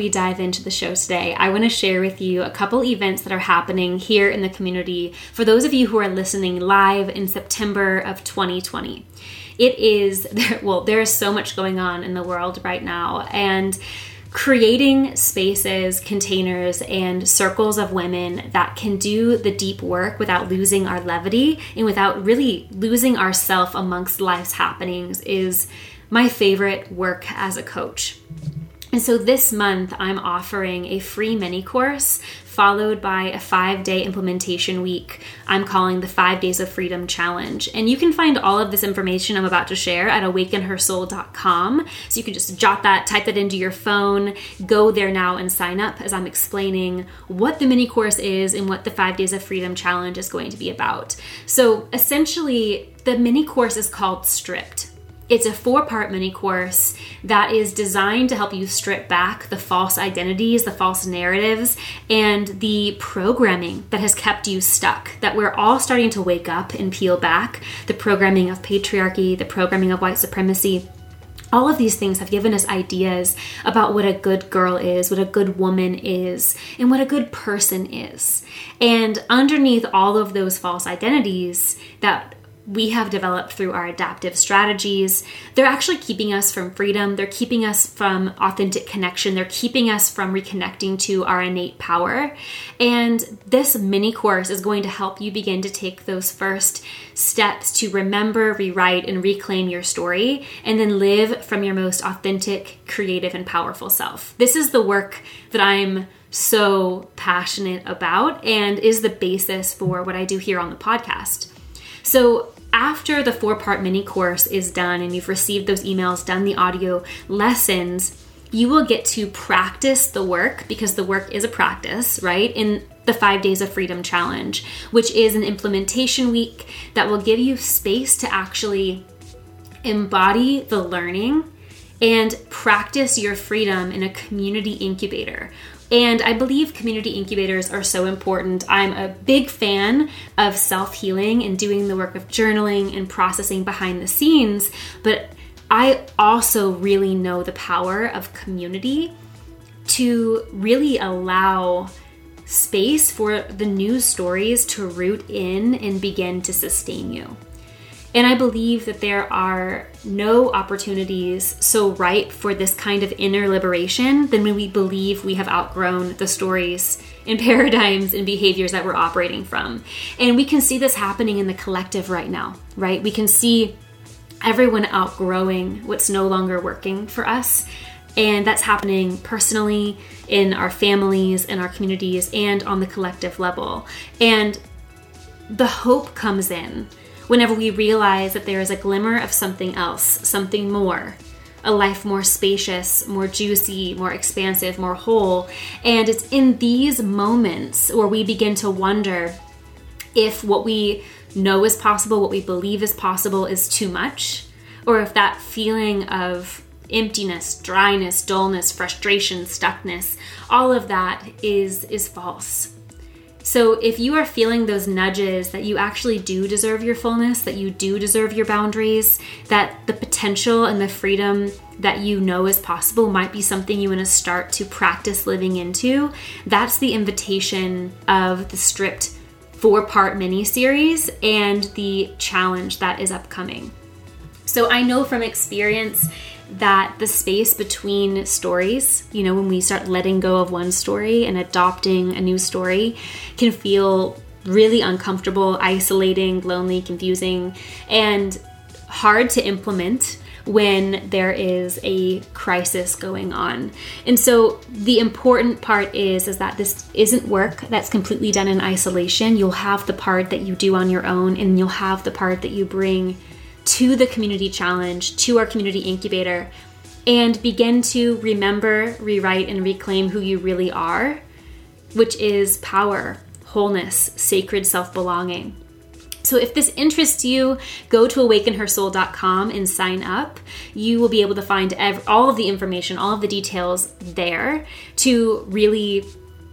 we dive into the show today, I want to share with you a couple events that are happening here in the community for those of you who are listening live in September of 2020. It is, well, there is so much going on in the world right now, and creating spaces, containers, and circles of women that can do the deep work without losing our levity and without really losing ourselves amongst life's happenings is my favorite work as a coach. And so this month, I'm offering a free mini course followed by a 5-day implementation week I'm calling the 5 Days of Freedom Challenge. And you can find all of this information I'm about to share at awakenhersoul.com. So you can just jot that, type that into your phone, go there now and sign up as I'm explaining what the mini course is and what the 5 Days of Freedom Challenge is going to be about. So essentially, the mini course is called Stripped. It's a 4-part mini course that is designed to help you strip back the false identities, the false narratives, and the programming that has kept you stuck, that we're all starting to wake up and peel back. The programming of patriarchy, the programming of white supremacy. All of these things have given us ideas about what a good girl is, what a good woman is, and what a good person is. And underneath all of those false identities that we have developed through our adaptive strategies, they're actually keeping us from freedom. They're keeping us from authentic connection. They're keeping us from reconnecting to our innate power. And this mini course is going to help you begin to take those first steps to remember, rewrite, and reclaim your story, and then live from your most authentic, creative, and powerful self. This is the work that I'm so passionate about and is the basis for what I do here on the podcast. So after the 4-part mini course is done and you've received those emails, done the audio lessons, you will get to practice the work, because the work is a practice, right? In the 5 Days of Freedom Challenge, which is an implementation week that will give you space to actually embody the learning and practice your freedom in a community incubator. And I believe community incubators are so important. I'm a big fan of self-healing and doing the work of journaling and processing behind the scenes, but I also really know the power of community to really allow space for the new stories to root in and begin to sustain you. And I believe that there are no opportunities so ripe for this kind of inner liberation than when we believe we have outgrown the stories and paradigms and behaviors that we're operating from. And we can see this happening in the collective right now, right? We can see everyone outgrowing what's no longer working for us. And that's happening personally, in our families, in our communities, and on the collective level. And the hope comes in whenever we realize that there is a glimmer of something else, something more, a life more spacious, more juicy, more expansive, more whole. And it's in these moments where we begin to wonder if what we know is possible, what we believe is possible, is too much, or if that feeling of emptiness, dryness, dullness, frustration, stuckness, all of that is false. So if you are feeling those nudges that you actually do deserve your fullness, that you do deserve your boundaries, that the potential and the freedom that you know is possible might be something you want to start to practice living into, that's the invitation of the Stripped 4-part mini-series and the challenge that is upcoming. So I know from experience that the space between stories, when we start letting go of one story and adopting a new story, can feel really uncomfortable, isolating, lonely, confusing, and hard to implement when there is a crisis going on. And so the important part is that this isn't work that's completely done in isolation. You'll have the part that you do on your own, and you'll have the part that you bring to the community challenge, to our community incubator, and begin to remember, rewrite, and reclaim who you really are, which is power, wholeness, sacred self-belonging. So if this interests you, go to awakenhersoul.com and sign up. You will be able to find all of the information, all of the details there to really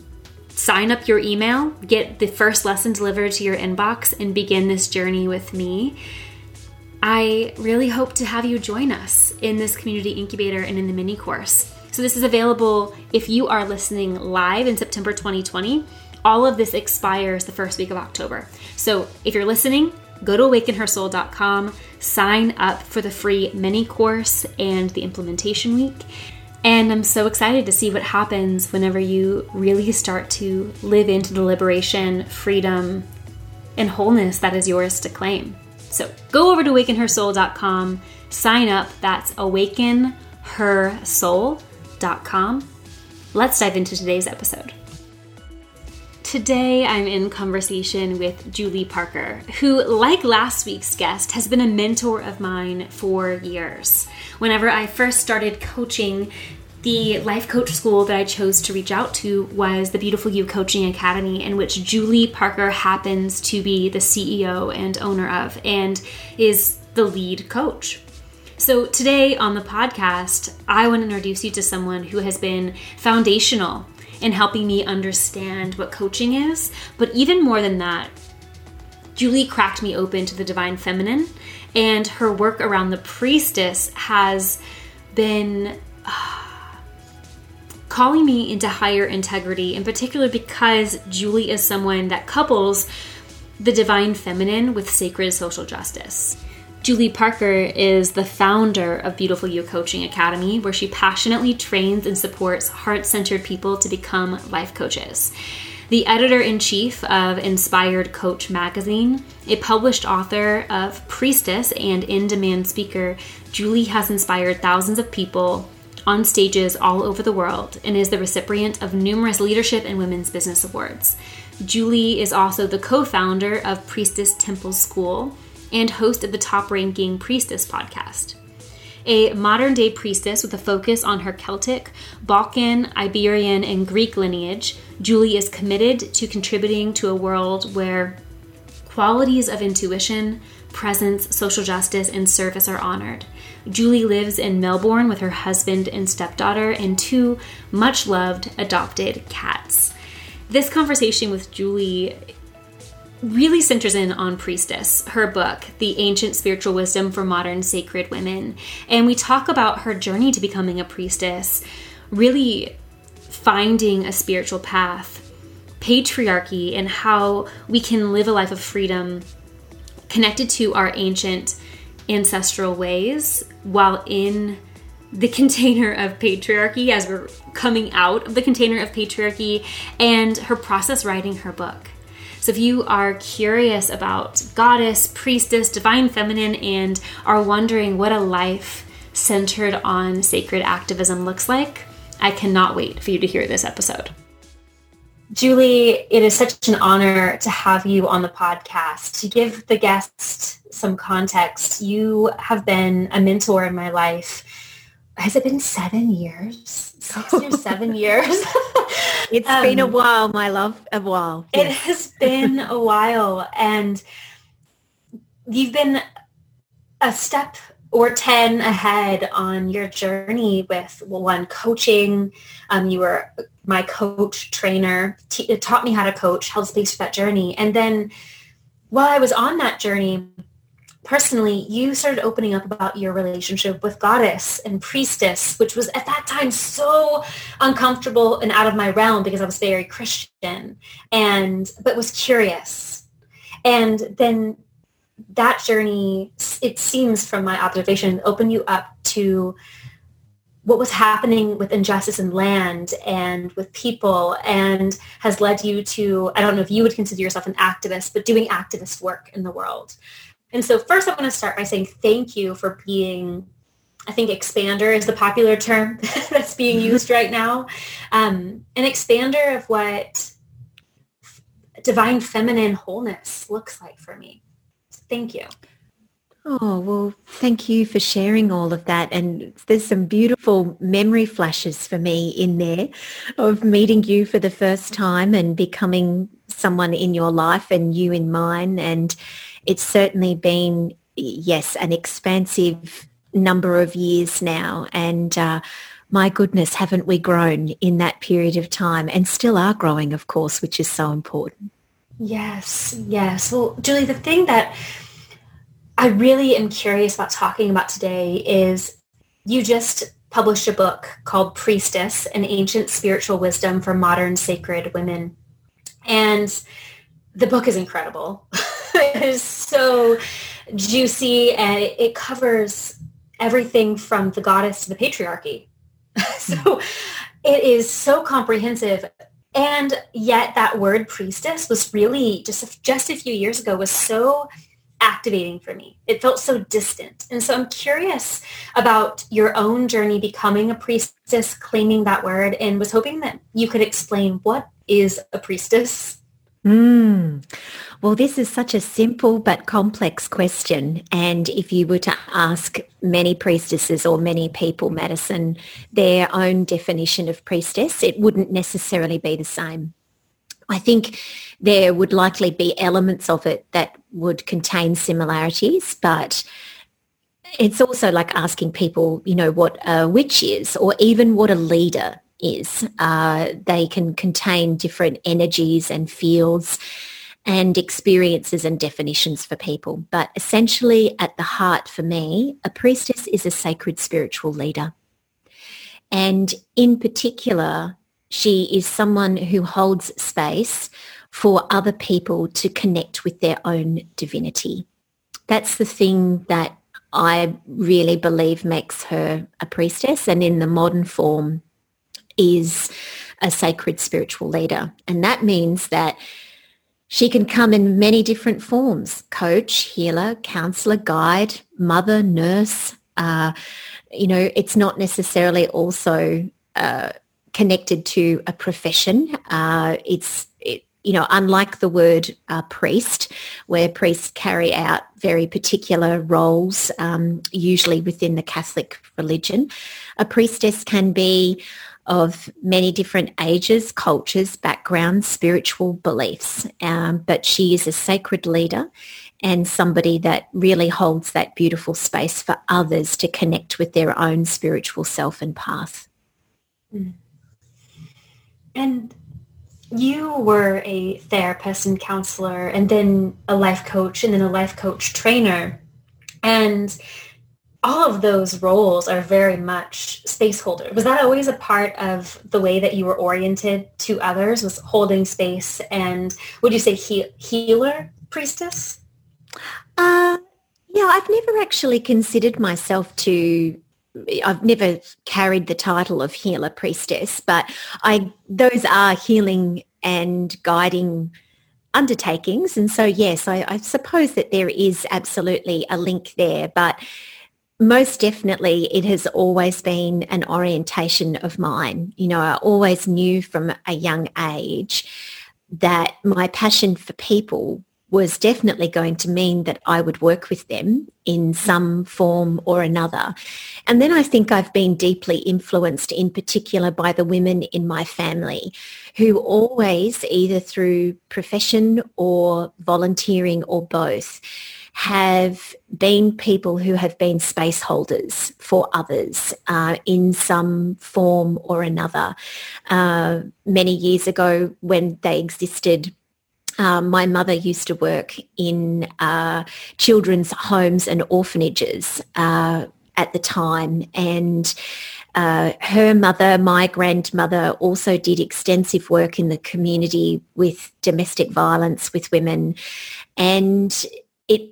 sign up your email, get the first lesson delivered to your inbox, and begin this journey with me. I really hope to have you join us in this community incubator and in the mini course. So this is available if you are listening live in September 2020. All of this expires the first week of October. So if you're listening, go to awakenhersoul.com, sign up for the free mini course and the implementation week. And I'm so excited to see what happens whenever you really start to live into the liberation, freedom, and wholeness that is yours to claim. So go over to awakenhersoul.com, sign up. That's awakenhersoul.com. Let's dive into today's episode. Today, I'm in conversation with Julie Parker, who, like last week's guest, has been a mentor of mine for years. Whenever I first started coaching, the life coach school that I chose to reach out to was the Beautiful You Coaching Academy, in which Julie Parker happens to be the CEO and owner of, and is the lead coach. So today on the podcast, I want to introduce you to someone who has been foundational in helping me understand what coaching is. But even more than that, Julie cracked me open to the divine feminine, and her work around the priestess has been calling me into higher integrity, in particular because Julie is someone that couples the divine feminine with sacred social justice. Julie Parker is the founder of Beautiful You Coaching Academy, where she passionately trains and supports heart-centered people to become life coaches. The editor-in-chief of Inspired Coach magazine, a published author of Priestess and in-demand speaker, Julie has inspired thousands of people on stages all over the world and is the recipient of numerous leadership and women's business awards. Julie is also the co-founder of Priestess Temple School and host of the top-ranking Priestess podcast. A modern-day priestess with a focus on her Celtic, Balkan, Iberian, and Greek lineage, Julie is committed to contributing to a world where qualities of intuition, presence, social justice, and service are honored. Julie lives in Melbourne with her husband and stepdaughter and two much-loved adopted cats. This conversation with Julie really centers in on Priestess, her book, The Ancient Spiritual Wisdom for Modern Sacred Women. And we talk about her journey to becoming a priestess, really finding a spiritual path, patriarchy, and how we can live a life of freedom connected to our ancient ancestral ways while in the container of patriarchy, as we're coming out of the container of patriarchy, and her process writing her book. So if you are curious about goddess, priestess, divine feminine, and are wondering what a life centered on sacred activism looks like, I cannot wait for you to hear this episode. Julie, it is such an honor to have you on the podcast. To give the guests some context, you have been a mentor in my life. Has it been 7 years? 6 or 7 years? It's been a while, my love, a while. Yes. It has been a while, and you've been a step or 10 ahead on your journey with, coaching. You were my coach trainer, taught me how to coach, held space for that journey. And then while I was on that journey, personally, you started opening up about your relationship with goddess and priestess, which was at that time so uncomfortable and out of my realm because I was very Christian but was curious. And then that journey, it seems from my observation, opened you up to what was happening with injustice in land and with people, and has led you to, I don't know if you would consider yourself an activist, but doing activist work in the world. And so first I want to start by saying thank you for being, I think expander is the popular term that's being used right now, an expander of what divine feminine wholeness looks like for me. So thank you. Oh, well, thank you for sharing all of that. And there's some beautiful memory flashes for me in there of meeting you for the first time and becoming someone in your life and you in mine. And it's certainly been, yes, an expansive number of years now. And my goodness, haven't we grown in that period of time, and still are growing, of course, which is so important. Yes, yes. Well, Julie, the thing that I really am curious about talking about today is you just published a book called Priestess, An Ancient Spiritual Wisdom for Modern Sacred Women. And the book is incredible. It is so juicy, and it covers everything from the goddess to the patriarchy. So it is so comprehensive. And yet that word priestess was really just a few years ago was so activating for me. It felt so distant. And so I'm curious about your own journey becoming a priestess, claiming that word, and was hoping that you could explain what is a priestess. Well, this is such a simple but complex question. And if you were to ask many priestesses or many people, Madison, their own definition of priestess, it wouldn't necessarily be the same. I think there would likely be elements of it that would contain similarities, but it's also like asking people, what a witch is, or even what a leader is. They can contain different energies and fields and experiences and definitions for people. But essentially at the heart for me, a priestess is a sacred spiritual leader. And in particular, she is someone who holds space for other people to connect with their own divinity. That's the thing that I really believe makes her a priestess, and in the modern form is a sacred spiritual leader. And that means that she can come in many different forms: coach, healer, counselor, guide, mother, nurse. It's not necessarily also connected to a profession. Unlike the word priest, where priests carry out very particular roles, usually within the Catholic religion, a priestess can be of many different ages, cultures, backgrounds, spiritual beliefs. But she is a sacred leader and somebody that really holds that beautiful space for others to connect with their own spiritual self and path. And you were a therapist and counselor, and then a life coach, and then a life coach trainer. And all of those roles are very much space holder. Was that always a part of the way that you were oriented to others, was holding space? And would you say healer, priestess? I've never actually considered myself I've never carried the title of healer, priestess, but those are healing and guiding undertakings. And so, yes, I suppose that there is absolutely a link there, but most definitely it has always been an orientation of mine. I always knew from a young age that my passion for people was definitely going to mean that I would work with them in some form or another. And then I think I've been deeply influenced in particular by the women in my family who always, either through profession or volunteering or both, have been people who have been space holders for others in some form or another. Many years ago when they existed, my mother used to work in children's homes and orphanages at the time, and her mother, my grandmother, also did extensive work in the community with domestic violence with women, and it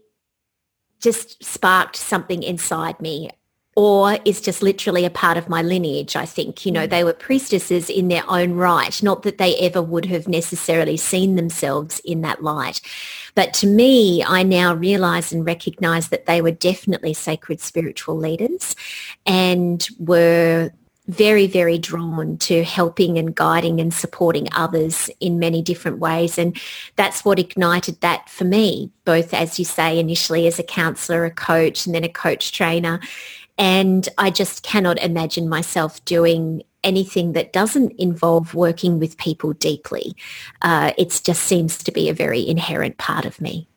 just sparked something inside me, or is just literally a part of my lineage, I think. They were priestesses in their own right, not that they ever would have necessarily seen themselves in that light. But to me, I now realise and recognise that they were definitely sacred spiritual leaders and were very, very drawn to helping and guiding and supporting others in many different ways. And that's what ignited that for me, both, as you say, initially as a counsellor, a coach, and then a coach trainer. And I just cannot imagine myself doing anything that doesn't involve working with people deeply. It just seems to be a very inherent part of me.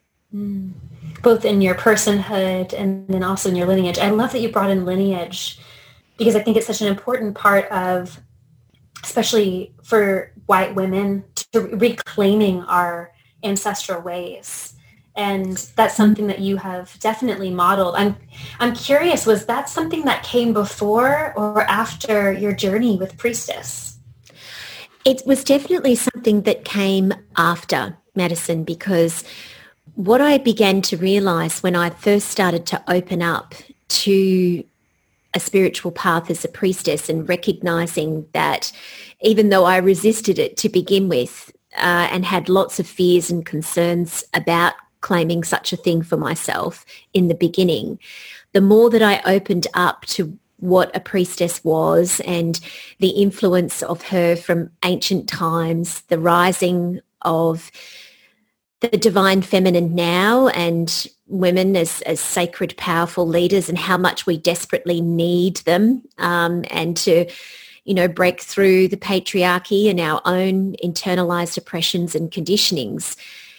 Both in your personhood and then also in your lineage. I love that you brought in lineage, because I think it's such an important part of, especially for white women, to reclaiming our ancestral ways And that's something that you have definitely modeled. I'm curious, was that something that came before or after your journey with Priestess? It was definitely something that came after, Madison, because what I began to realize when I first started to open up to a spiritual path as a priestess and recognizing that even though I resisted it to begin with and had lots of fears and concerns about claiming such a thing for myself in the beginning, the more that I opened up to what a priestess was and the influence of her from ancient times, the rising of the divine feminine now and women as sacred, powerful leaders, and how much we desperately need them, and to, break through the patriarchy and our own internalized oppressions and conditionings.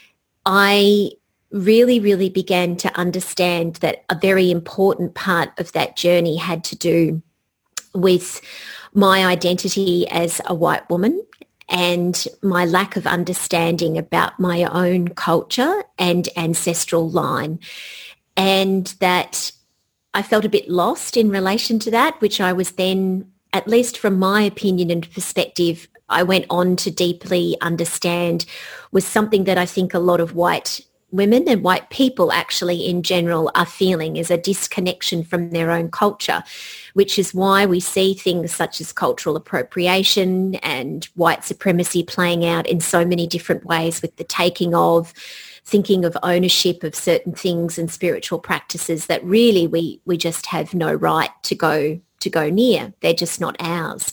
I really, really began to understand that a very important part of that journey had to do with my identity as a white woman and my lack of understanding about my own culture and ancestral line. And that I felt a bit lost in relation to that, which I was then, at least from my opinion and perspective, I went on to deeply understand was something that I think a lot of white women and white people actually in general are feeling, is a disconnection from their own culture, which is why we see things such as cultural appropriation and white supremacy playing out in so many different ways, with the taking of, thinking of ownership of certain things and spiritual practices that really we just have no right to go near. They're just not ours.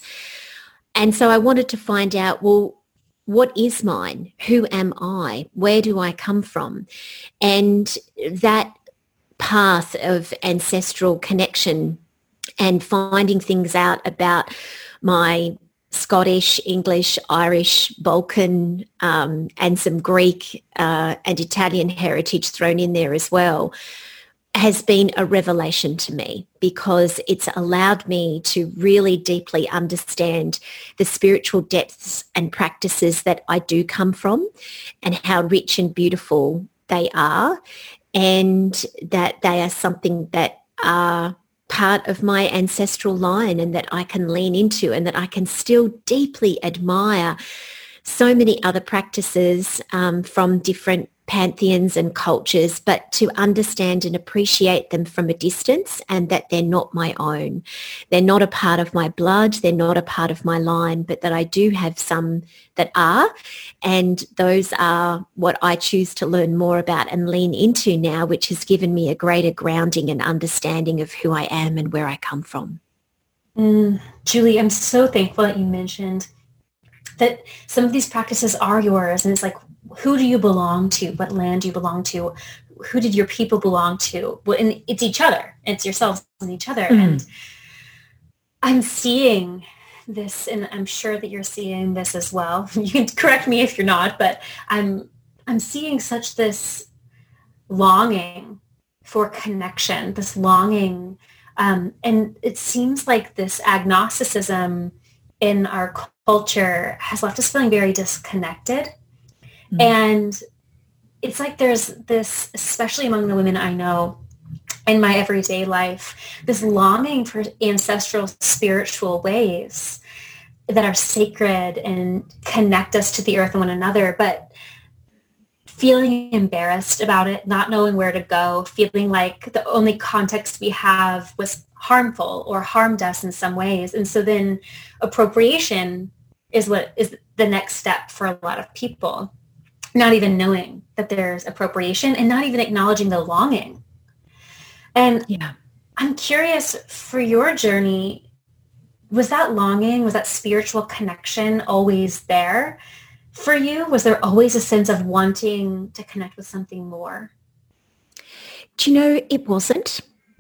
And so I wanted to find out, well, what is mine? Who am I? Where do I come from? And that path of ancestral connection and finding things out about my Scottish, English, Irish, Balkan, and some Greek and Italian heritage thrown in there as well, has been a revelation to me, because it's allowed me to really deeply understand the spiritual depths and practices that I do come from and how rich and beautiful they are, and that they are something that are part of my ancestral line and that I can lean into, and that I can still deeply admire so many other practices from different pantheons and cultures, but to understand and appreciate them from a distance, and that they're not my own. They're not a part of my blood. They're not a part of my line, but that I do have some that are. And those are what I choose to learn more about and lean into now, which has given me a greater grounding and understanding of who I am and where I come from. Julie, I'm so thankful that you mentioned that some of these practices are yours. And it's like, who do you belong to? What land do you belong to? Who did your people belong to? Well, and it's each other. It's yourselves and each other. And I'm seeing this, and I'm sure that you're seeing this as well. You can correct me if you're not, but I'm seeing such this longing for connection, this longing. And it seems like this agnosticism in our culture has left us feeling very disconnected. And it's like there's this, especially among the women I know in my everyday life, this longing for ancestral spiritual ways that are sacred and connect us to the earth and one another, but feeling embarrassed about it, not knowing where to go, feeling like the only context we have was harmful or harmed us in some ways. And so then appropriation is what is the next step for a lot of people. Not even knowing that there's appropriation and not even acknowledging the longing. And I'm curious, for your journey, was that longing, was that spiritual connection always there for you? Was there always a sense of wanting to connect with something more? Do you know, it wasn't.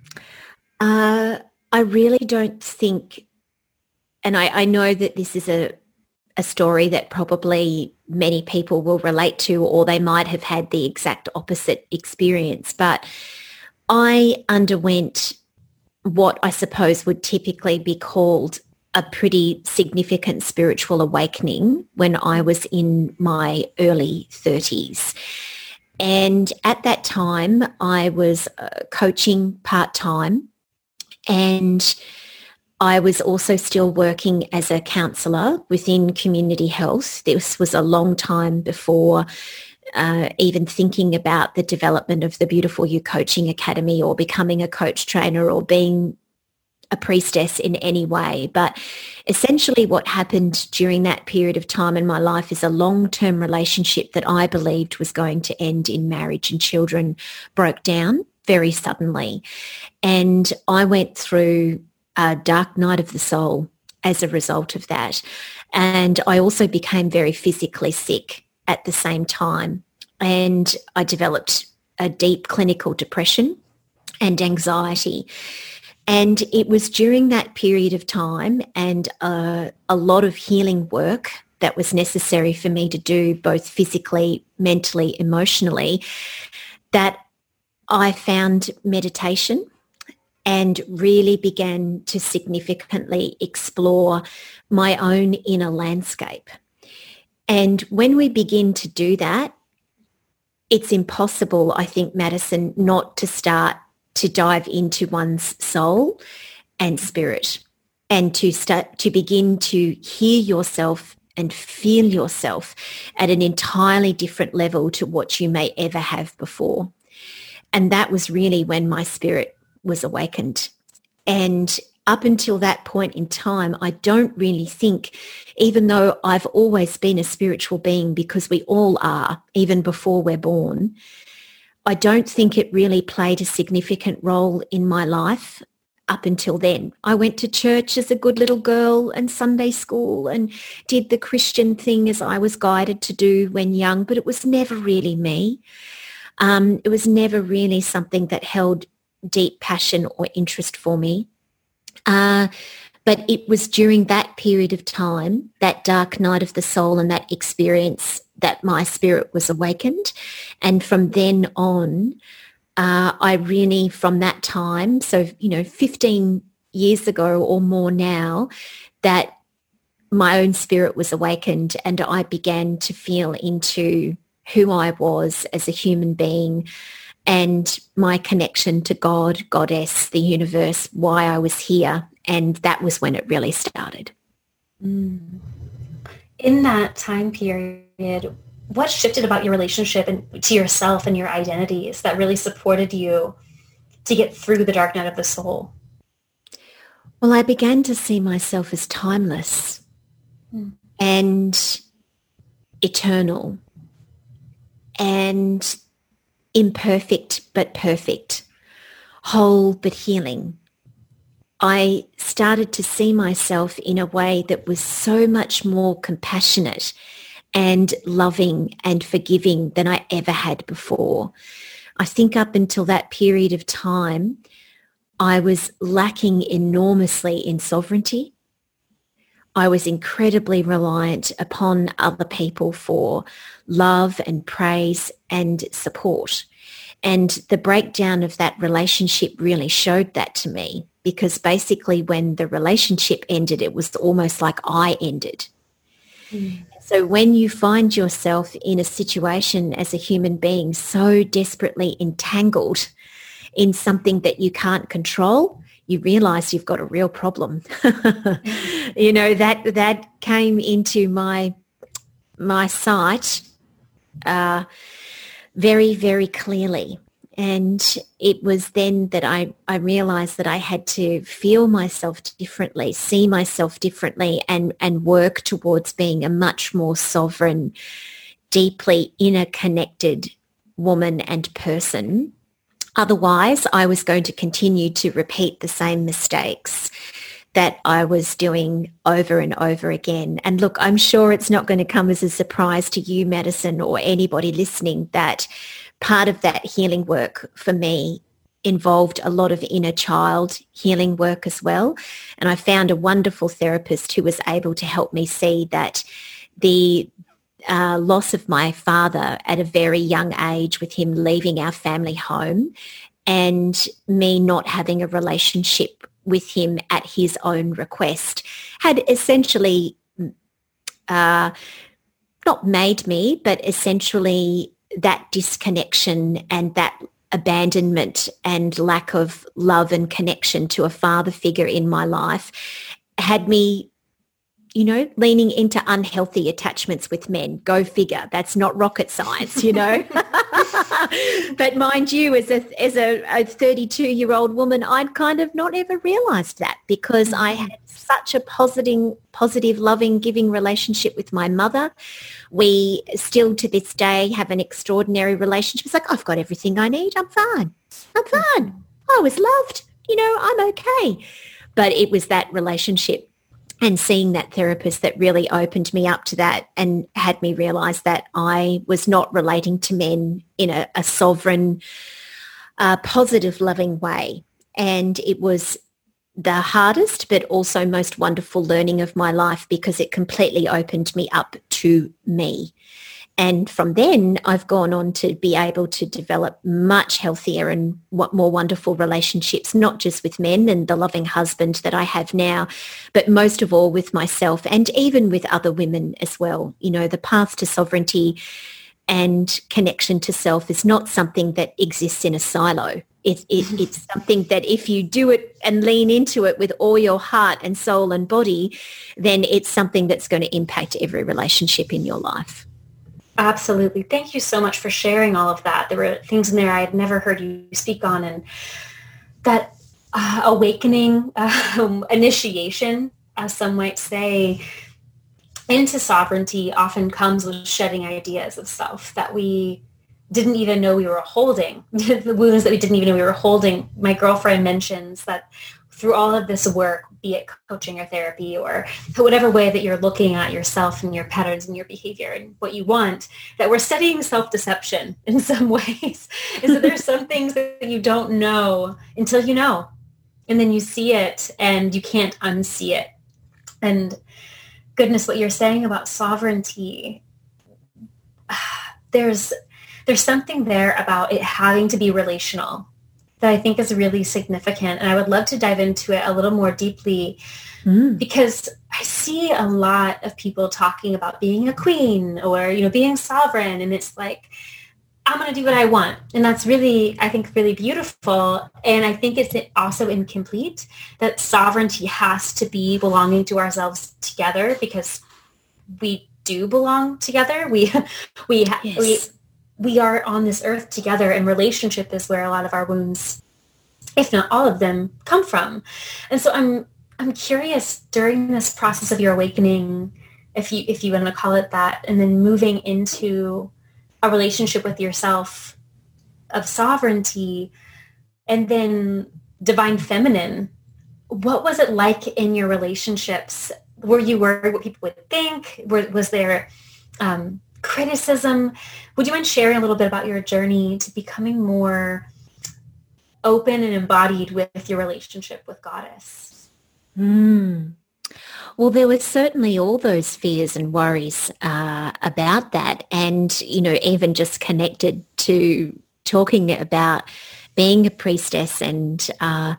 I really don't think, and I know that this is a story that probably many people will relate to, or they might have had the exact opposite experience. But I underwent what I suppose would typically be called a pretty significant spiritual awakening when I was in my early 30s. And at that time, I was coaching part-time, and I was also still working as a counsellor within community health. This was a long time before even thinking about the development of the Beautiful You Coaching Academy or becoming a coach trainer or being a priestess in any way. But essentially what happened during that period of time in my life is a long-term relationship that I believed was going to end in marriage and children broke down very suddenly. And I went through a dark night of the soul as a result of that. And I also became very physically sick at the same time. And I developed a deep clinical depression and anxiety. And it was during that period of time and a lot of healing work that was necessary for me to do, both physically, mentally, emotionally, that I found meditation and really began to significantly explore my own inner landscape. And when we begin to do that, it's impossible, I think, Madison, not to start to dive into one's soul and spirit and to begin to hear yourself and feel yourself at an entirely different level to what you may ever have before. And that was really when my spirit was awakened. And up until that point in time, I don't really think, even though I've always been a spiritual being, because we all are, even before we're born, I don't think it really played a significant role in my life up until then. I went to church as a good little girl and Sunday school and did the Christian thing as I was guided to do when young, but it was never really me. It was never really something that held deep passion or interest for me. But it was during that period of time, that dark night of the soul and that experience, that my spirit was awakened. And from then on, I really, from that time, so, 15 years ago or more now, that my own spirit was awakened and I began to feel into who I was as a human being and my connection to God, Goddess, the universe, why I was here. And that was when it really started. In that time period, what shifted about your relationship and to yourself and your identities that really supported you to get through the dark night of the soul? Well, I began to see myself as timeless and eternal and imperfect but perfect, whole but healing. I started to see myself in a way that was so much more compassionate and loving and forgiving than I ever had before. I think up until that period of time, I was lacking enormously in sovereignty. I was incredibly reliant upon other people for love and praise and support. And the breakdown of that relationship really showed that to me, because basically when the relationship ended, it was almost like I ended. So when you find yourself in a situation as a human being so desperately entangled in something that you can't control, you realize you've got a real problem. That came into my sight very, very clearly. And it was then that I realized that I had to feel myself differently, see myself differently, and work towards being a much more sovereign, deeply interconnected woman and person. Otherwise, I was going to continue to repeat the same mistakes that I was doing over and over again. And look, I'm sure it's not going to come as a surprise to you, Madison, or anybody listening, that part of that healing work for me involved a lot of inner child healing work as well. And I found a wonderful therapist who was able to help me see that the loss of my father at a very young age, with him leaving our family home and me not having a relationship with him at his own request, had essentially not made me, but essentially that disconnection and that abandonment and lack of love and connection to a father figure in my life had me, you know, leaning into unhealthy attachments with men. Go figure. That's not rocket science, you know. But mind you, as a 32-year-old woman, I'd kind of not ever realised that, because I had such a positive, loving, giving relationship with my mother. We still to this day have an extraordinary relationship. It's like, I've got everything I need. I'm fine. I was loved. You know, I'm okay. But it was that relationship and seeing that therapist that really opened me up to that and had me realise that I was not relating to men in a sovereign, positive, loving way. And it was the hardest but also most wonderful learning of my life, because it completely opened me up to me. And from then, I've gone on to be able to develop much healthier and more wonderful relationships, not just with men and the loving husband that I have now, but most of all with myself and even with other women as well. You know, the path to sovereignty and connection to self is not something that exists in a silo. It's something that if you do it and lean into it with all your heart and soul and body, then it's something that's going to impact every relationship in your life. Absolutely. Thank you so much for sharing all of that. There were things in there I had never heard you speak on, and that awakening, initiation, as some might say, into sovereignty often comes with shedding ideas of self that we didn't even know we were holding, the wounds that we didn't even know we were holding. My girlfriend mentions that through all of this work, be it coaching or therapy or whatever way that you're looking at yourself and your patterns and your behavior and what you want, that we're studying self-deception in some ways. Is that there's some things that you don't know until you know. And then you see it and you can't unsee it. And goodness, what you're saying about sovereignty, there's something there about it having to be relational that I think is really significant. And I would love to dive into it a little more deeply because I see a lot of people talking about being a queen or, you know, being sovereign. And it's like, I'm going to do what I want. And that's really, I think, really beautiful. And I think it's also incomplete that sovereignty has to be belonging to ourselves together, because we do belong together. We are on this earth together, and relationship is where a lot of our wounds, if not all of them, come from. And so I'm curious, during this process of your awakening, if you want to call it that, and then moving into a relationship with yourself of sovereignty, and then divine feminine, what was it like in your relationships? Were you worried what people would think? Was there criticism? Would you mind sharing a little bit about your journey to becoming more open and embodied with your relationship with Goddess? Well, there was certainly all those fears and worries about that. And, you know, even just connected to talking about being a priestess and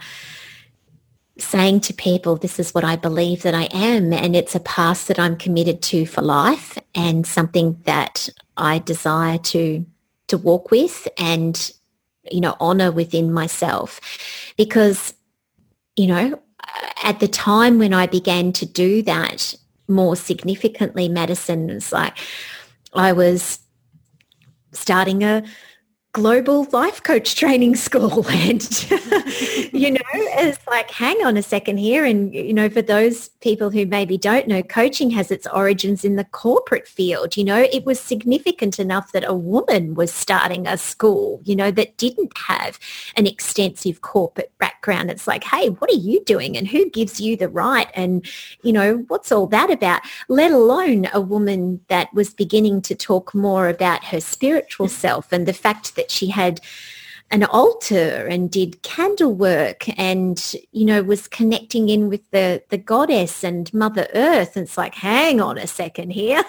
saying to people, this is what I believe that I am, and it's a path that I'm committed to for life and something that I desire to walk with and, you know, honor within myself. Because, you know, at the time when I began to do that more significantly, Madison, was like I was starting a global life coach training school, and you know, it's like, hang on a second here. And, you know, for those people who maybe don't know, coaching has its origins in the corporate field. You know, it was significant enough that a woman was starting a school, you know, that didn't have an extensive corporate background. It's like, hey, what are you doing, and who gives you the right, and, you know, what's all that about? Let alone a woman that was beginning to talk more about her spiritual self and the fact that she had an altar and did candle work and, you know, was connecting in with the goddess and Mother Earth. And it's like, hang on a second here.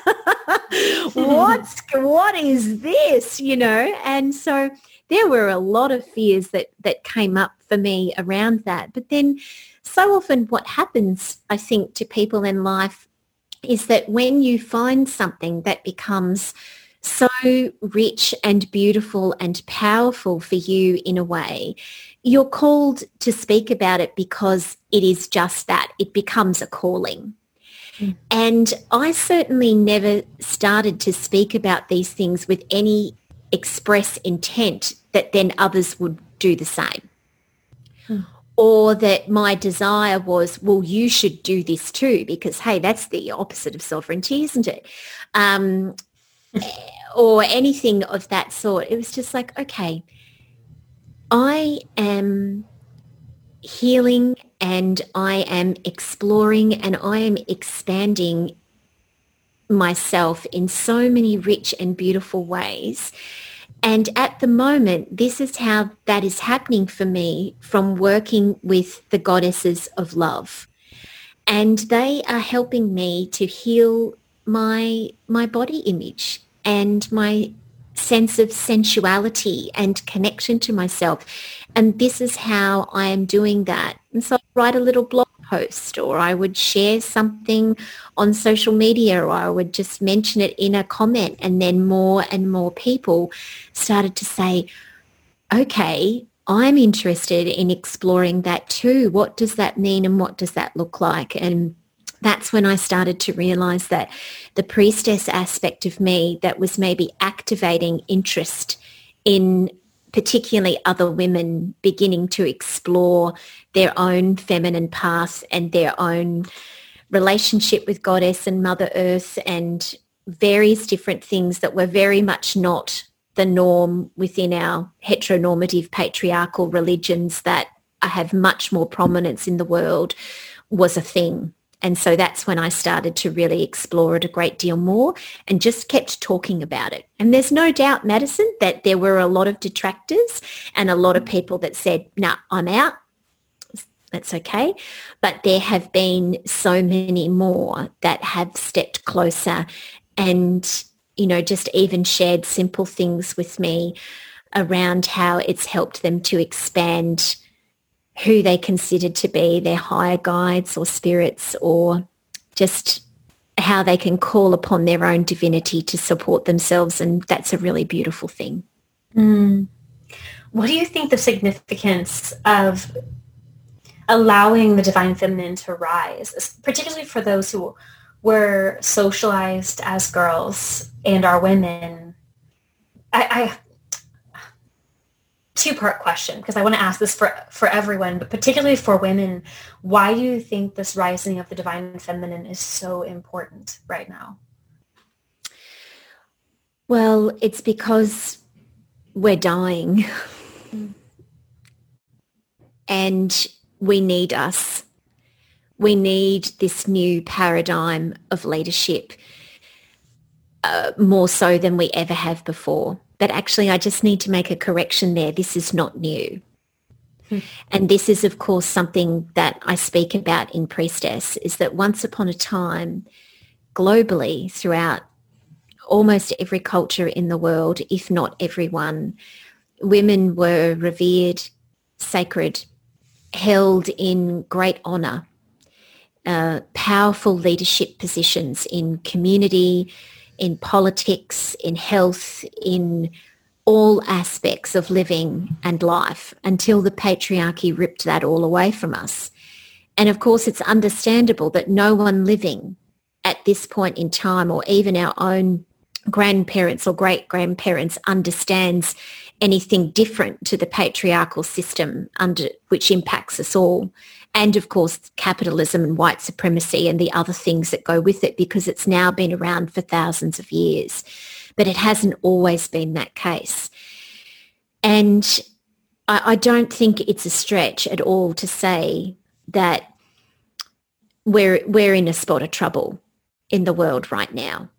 What is this, you know? And so there were a lot of fears that came up for me around that. But then so often what happens, I think, to people in life is that when you find something that becomes so rich and beautiful and powerful for you in a way. You're called to speak about it because it is just that. It becomes a calling. Mm. And I certainly never started to speak about these things with any express intent that then others would do the same. Mm. Or that my desire was, well, you should do this too, because, hey, that's the opposite of sovereignty, isn't it? Or anything of that sort. It was just like, okay, I am healing and I am exploring and I am expanding myself in so many rich and beautiful ways. And at the moment, this is how that is happening for me from working with the goddesses of love. And they are helping me to heal my body image and my sense of sensuality and connection to myself. And this is how I am doing that. And so I write a little blog post, or I would share something on social media, or I would just mention it in a comment, and then more and more people started to say, okay, I'm interested in exploring that too. What does that mean and what does that look like? And that's when I started to realize that the priestess aspect of me that was maybe activating interest in particularly other women beginning to explore their own feminine path and their own relationship with Goddess and Mother Earth and various different things that were very much not the norm within our heteronormative patriarchal religions that have much more prominence in the world, was a thing. And so that's when I started to really explore it a great deal more and just kept talking about it. And there's no doubt, Madison, that there were a lot of detractors and a lot of people that said, nah, I'm out. That's okay. But there have been so many more that have stepped closer and, you know, just even shared simple things with me around how it's helped them to expand who they consider to be their higher guides or spirits, or just how they can call upon their own divinity to support themselves. And that's a really beautiful thing. Mm. What do you think the significance of allowing the divine feminine to rise, particularly for those who were socialized as girls and are women? I two-part question, because I want to ask this for everyone, but particularly for women. Why do you think this rising of the divine feminine is so important right now? Well, it's because we're dying and we need us. We need this new paradigm of leadership more so than we ever have before. But actually, I just need to make a correction there. This is not new. And this is, of course, something that I speak about in Priestess, is that once upon a time, globally, throughout almost every culture in the world, if not everyone, women were revered, sacred, held in great honour, powerful leadership positions in community, in politics, in health, in all aspects of living and life, until the patriarchy ripped that all away from us. And of course, it's understandable that no one living at this point in time, or even our own grandparents or great-grandparents, understands anything different to the patriarchal system under which impacts us all. And of course, capitalism and white supremacy and the other things that go with it, because it's now been around for thousands of years. But it hasn't always been that case. And I don't think it's a stretch at all to say that we're in a spot of trouble in the world right now.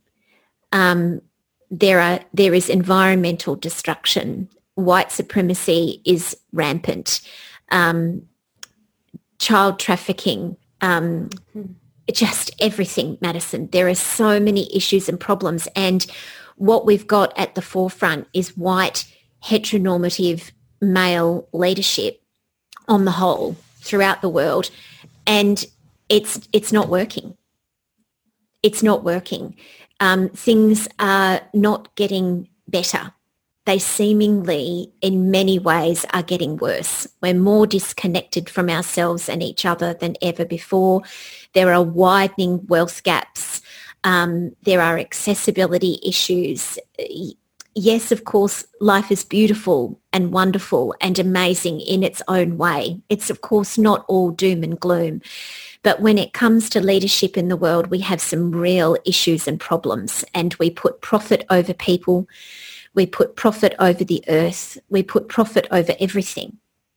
There is environmental destruction. White supremacy is rampant. Child trafficking, just everything, Madison. There are so many issues and problems. And what we've got at the forefront is white, heteronormative male leadership on the whole throughout the world. And it's not working. It's not working. things are not getting better. They seemingly, in many ways, are getting worse. We're more disconnected from ourselves and each other than ever before. There are widening wealth gaps. There are accessibility issues. Yes, of course, life is beautiful and wonderful and amazing in its own way. It's, of course, not all doom and gloom. But when it comes to leadership in the world, we have some real issues and problems, and we put profit over people. We put profit over the earth. We put profit over everything.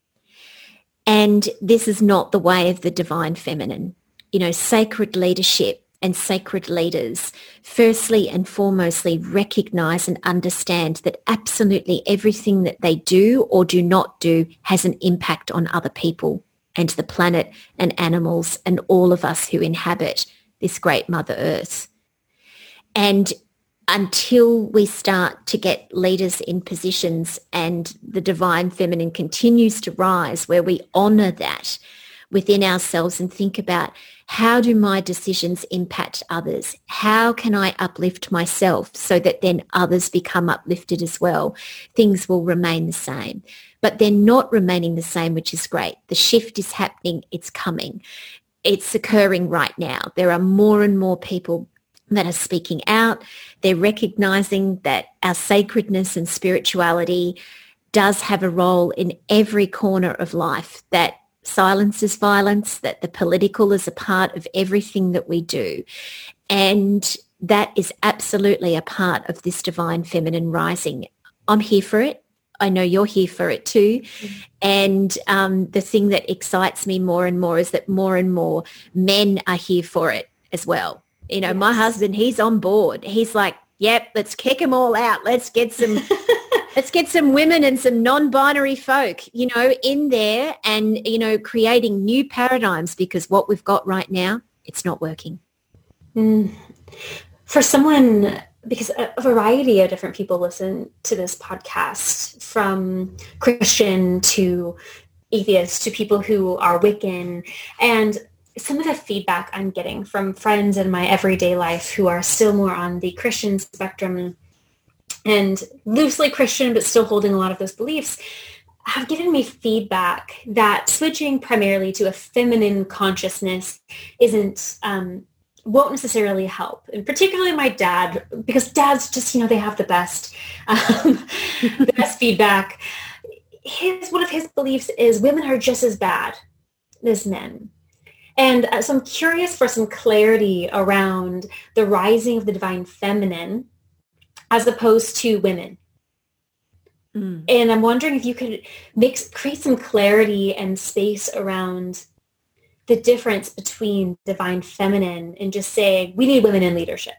And this is not the way of the divine feminine. You know, sacred leadership and sacred leaders firstly and foremostly recognize and understand that absolutely everything that they do or do not do has an impact on other people and the planet and animals and all of us who inhabit this great Mother Earth. And until we start to get leaders in positions and the divine feminine continues to rise, where we honour that within ourselves and think about, how do my decisions impact others? How can I uplift myself so that then others become uplifted as well? Things will remain the same. But they're not remaining the same, which is great. The shift is happening. It's coming. It's occurring right now. There are more and more people that are speaking out. They're recognizing that our sacredness and spirituality does have a role in every corner of life, that silence is violence, that the political is a part of everything that we do. And that is absolutely a part of this divine feminine rising. I'm here for it. I know you're here for it too. And the thing that excites me more and more is that more and more men are here for it as well. You know, my husband, he's on board. He's like, yep, let's kick them all out. Let's get some women and some non-binary folk, you know, in there and, you know, creating new paradigms, because what we've got right now, it's not working. For someone, because a variety of different people listen to this podcast, from Christian to atheist to people who are Wiccan, and some of the feedback I'm getting from friends in my everyday life who are still more on the Christian spectrum and loosely Christian, but still holding a lot of those beliefs, have given me feedback that switching primarily to a feminine consciousness won't necessarily help. And particularly my dad, because dads just, you know, they have the best feedback. One of his beliefs is women are just as bad as men. And so I'm curious for some clarity around the rising of the divine feminine as opposed to women. And I'm wondering if you could create some clarity and space around the difference between divine feminine and just saying we need women in leadership.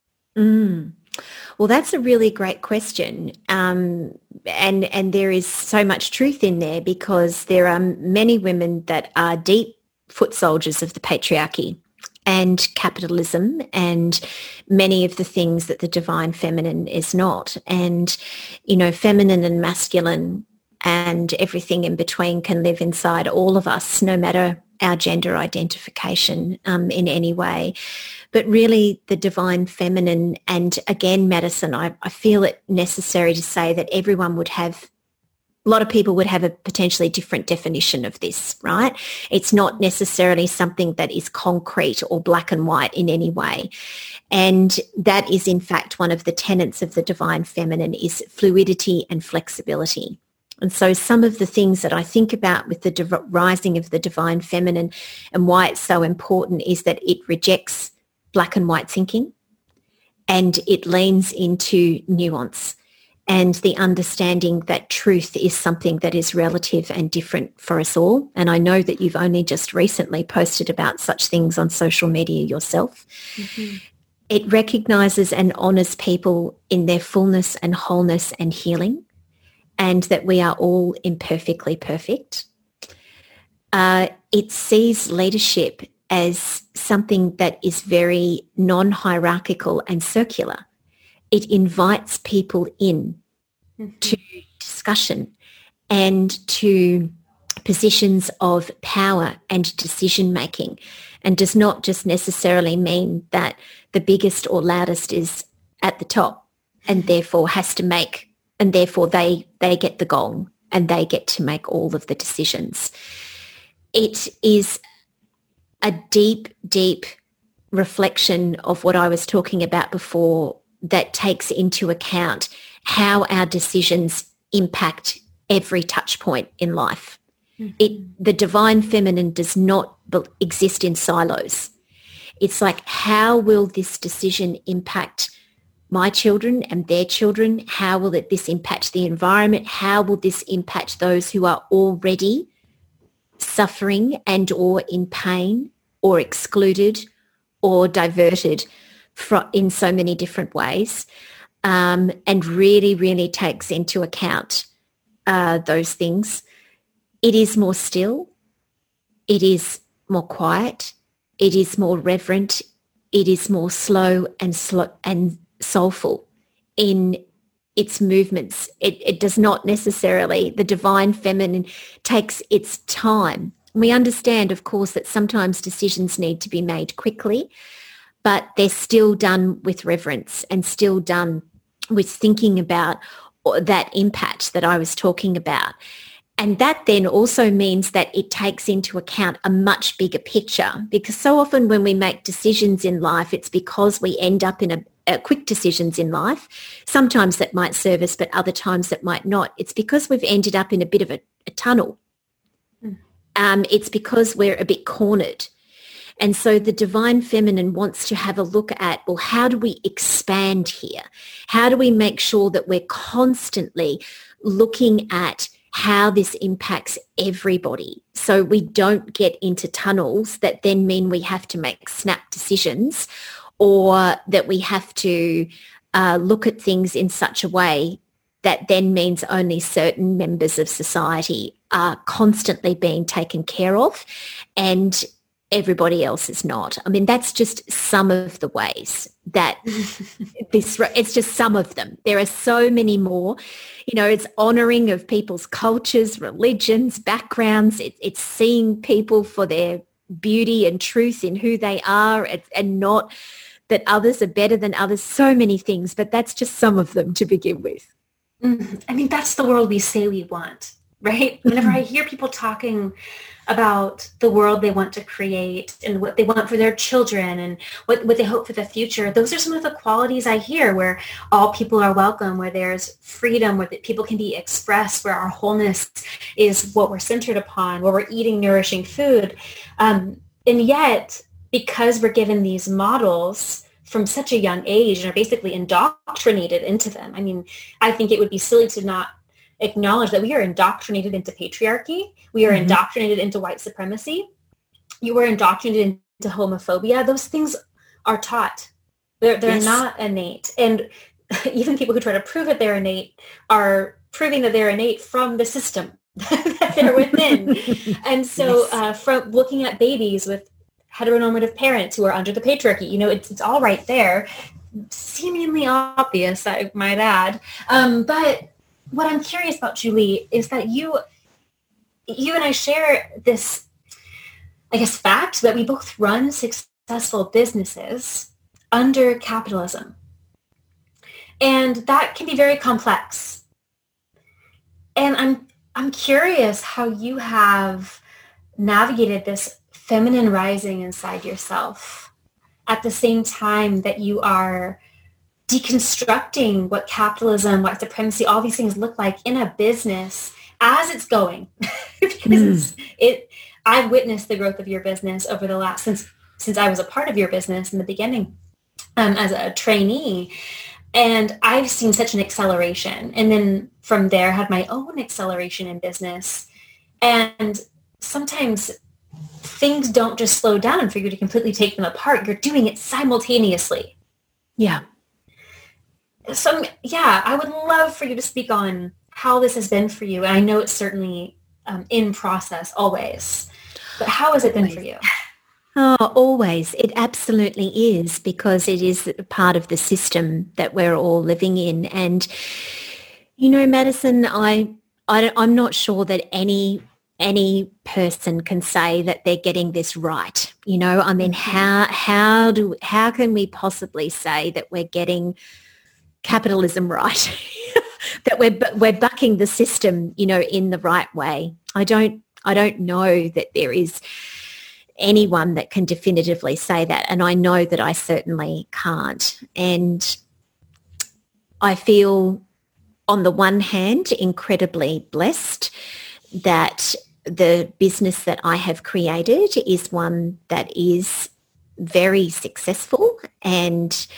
Well, that's a really great question. And there is so much truth in there, because there are many women that are deep foot soldiers of the patriarchy and capitalism and many of the things that the divine feminine is not. And, you know, feminine and masculine and everything in between can live inside all of us, no matter our gender identification in any way. But really the divine feminine, and again, Madison, I feel it necessary to say that a lot of people would have a potentially different definition of this, right? It's not necessarily something that is concrete or black and white in any way. And that is, in fact, one of the tenets of the divine feminine is fluidity and flexibility. And so some of the things that I think about with the rising of the divine feminine and why it's so important is that it rejects black and white thinking, and it leans into nuance and the understanding that truth is something that is relative and different for us all. And I know that you've only just recently posted about such things on social media yourself. It recognises and honours people in their fullness and wholeness and healing, and that we are all imperfectly perfect. It sees leadership as something that is very non-hierarchical and circular. It invites people in to discussion and to positions of power and decision making, and does not just necessarily mean that the biggest or loudest is at the top and therefore has to make, and therefore they get the gong and they get to make all of the decisions. It is a deep, deep reflection of what I was talking about before, that takes into account how our decisions impact every touch point in life. The divine feminine does not exist in silos. It's like, how will this decision impact my children and their children? How will this impact the environment? How will this impact those who are already suffering and or in pain or excluded or diverted in so many different ways? And really, really takes into account those things. It is more still. It is more quiet. It is more reverent. It is more slow and soulful in its movements. It does not necessarily, the divine feminine takes its time. We understand, of course, that sometimes decisions need to be made quickly, but they're still done with reverence and still done with thinking about that impact that I was talking about. And that then also means that it takes into account a much bigger picture, because so often when we make decisions in life, it's because we end up in a quick decisions in life. Sometimes that might serve us, but other times that might not. It's because we've ended up in a bit of a tunnel. It's because we're a bit cornered. And so the divine feminine wants to have a look at, well, how do we expand here? How do we make sure that we're constantly looking at how this impacts everybody, so we don't get into tunnels that then mean we have to make snap decisions, or that we have to look at things in such a way that then means only certain members of society are constantly being taken care of and everybody else is not. I mean, that's just some of the ways that it's just some of them. There are so many more. You know, it's honouring of people's cultures, religions, backgrounds. It's seeing people for their beauty and truth in who they are, and not that others are better than others. So many things, but that's just some of them to begin with. I mean, that's the world we say we want, right? Whenever I hear people talking about the world they want to create and what they want for their children and what they hope for the future, those are some of the qualities I hear, where all people are welcome, where there's freedom, where people can be expressed, where our wholeness is what we're centered upon, where we're eating nourishing food. And yet, because we're given these models from such a young age and are basically indoctrinated into them, I mean, I think it would be silly to not acknowledge that we are indoctrinated into patriarchy. We are indoctrinated into white supremacy. You are indoctrinated into homophobia. Those things are taught. They're yes. not innate. And even people who try to prove that they're innate are proving that they're innate from the system that they're within. And so yes. From looking at babies with heteronormative parents who are under the patriarchy, you know, it's all right there. Seemingly obvious, I might add. But what I'm curious about, Julie, is that you and I share this, I guess, fact that we both run successful businesses under capitalism. And that can be very complex. And I'm curious how you have navigated this feminine rising inside yourself at the same time that you are deconstructing what capitalism, white supremacy, all these things look like in a business as it's going. Because I've witnessed the growth of your business over the last, since I was a part of your business in the beginning as a trainee. And I've seen such an acceleration. And then from there had my own acceleration in business. And sometimes things don't just slow down for you to completely take them apart. You're doing it simultaneously. Yeah. So, yeah, I would love for you to speak on how this has been for you. And I know it's certainly in process always, but how has it been for you? Oh, always. It absolutely is, because it is part of the system that we're all living in. And, you know, Madison, I'm not sure that any any person can say that they're getting this right. I mean, how can we possibly say that we're getting capitalism right? That we're bucking the system, in the right way. I don't know that there is anyone that can definitively say that, and I know that I certainly can't. And I feel, on the one hand, incredibly blessed that the business that I have created is one that is very successful, and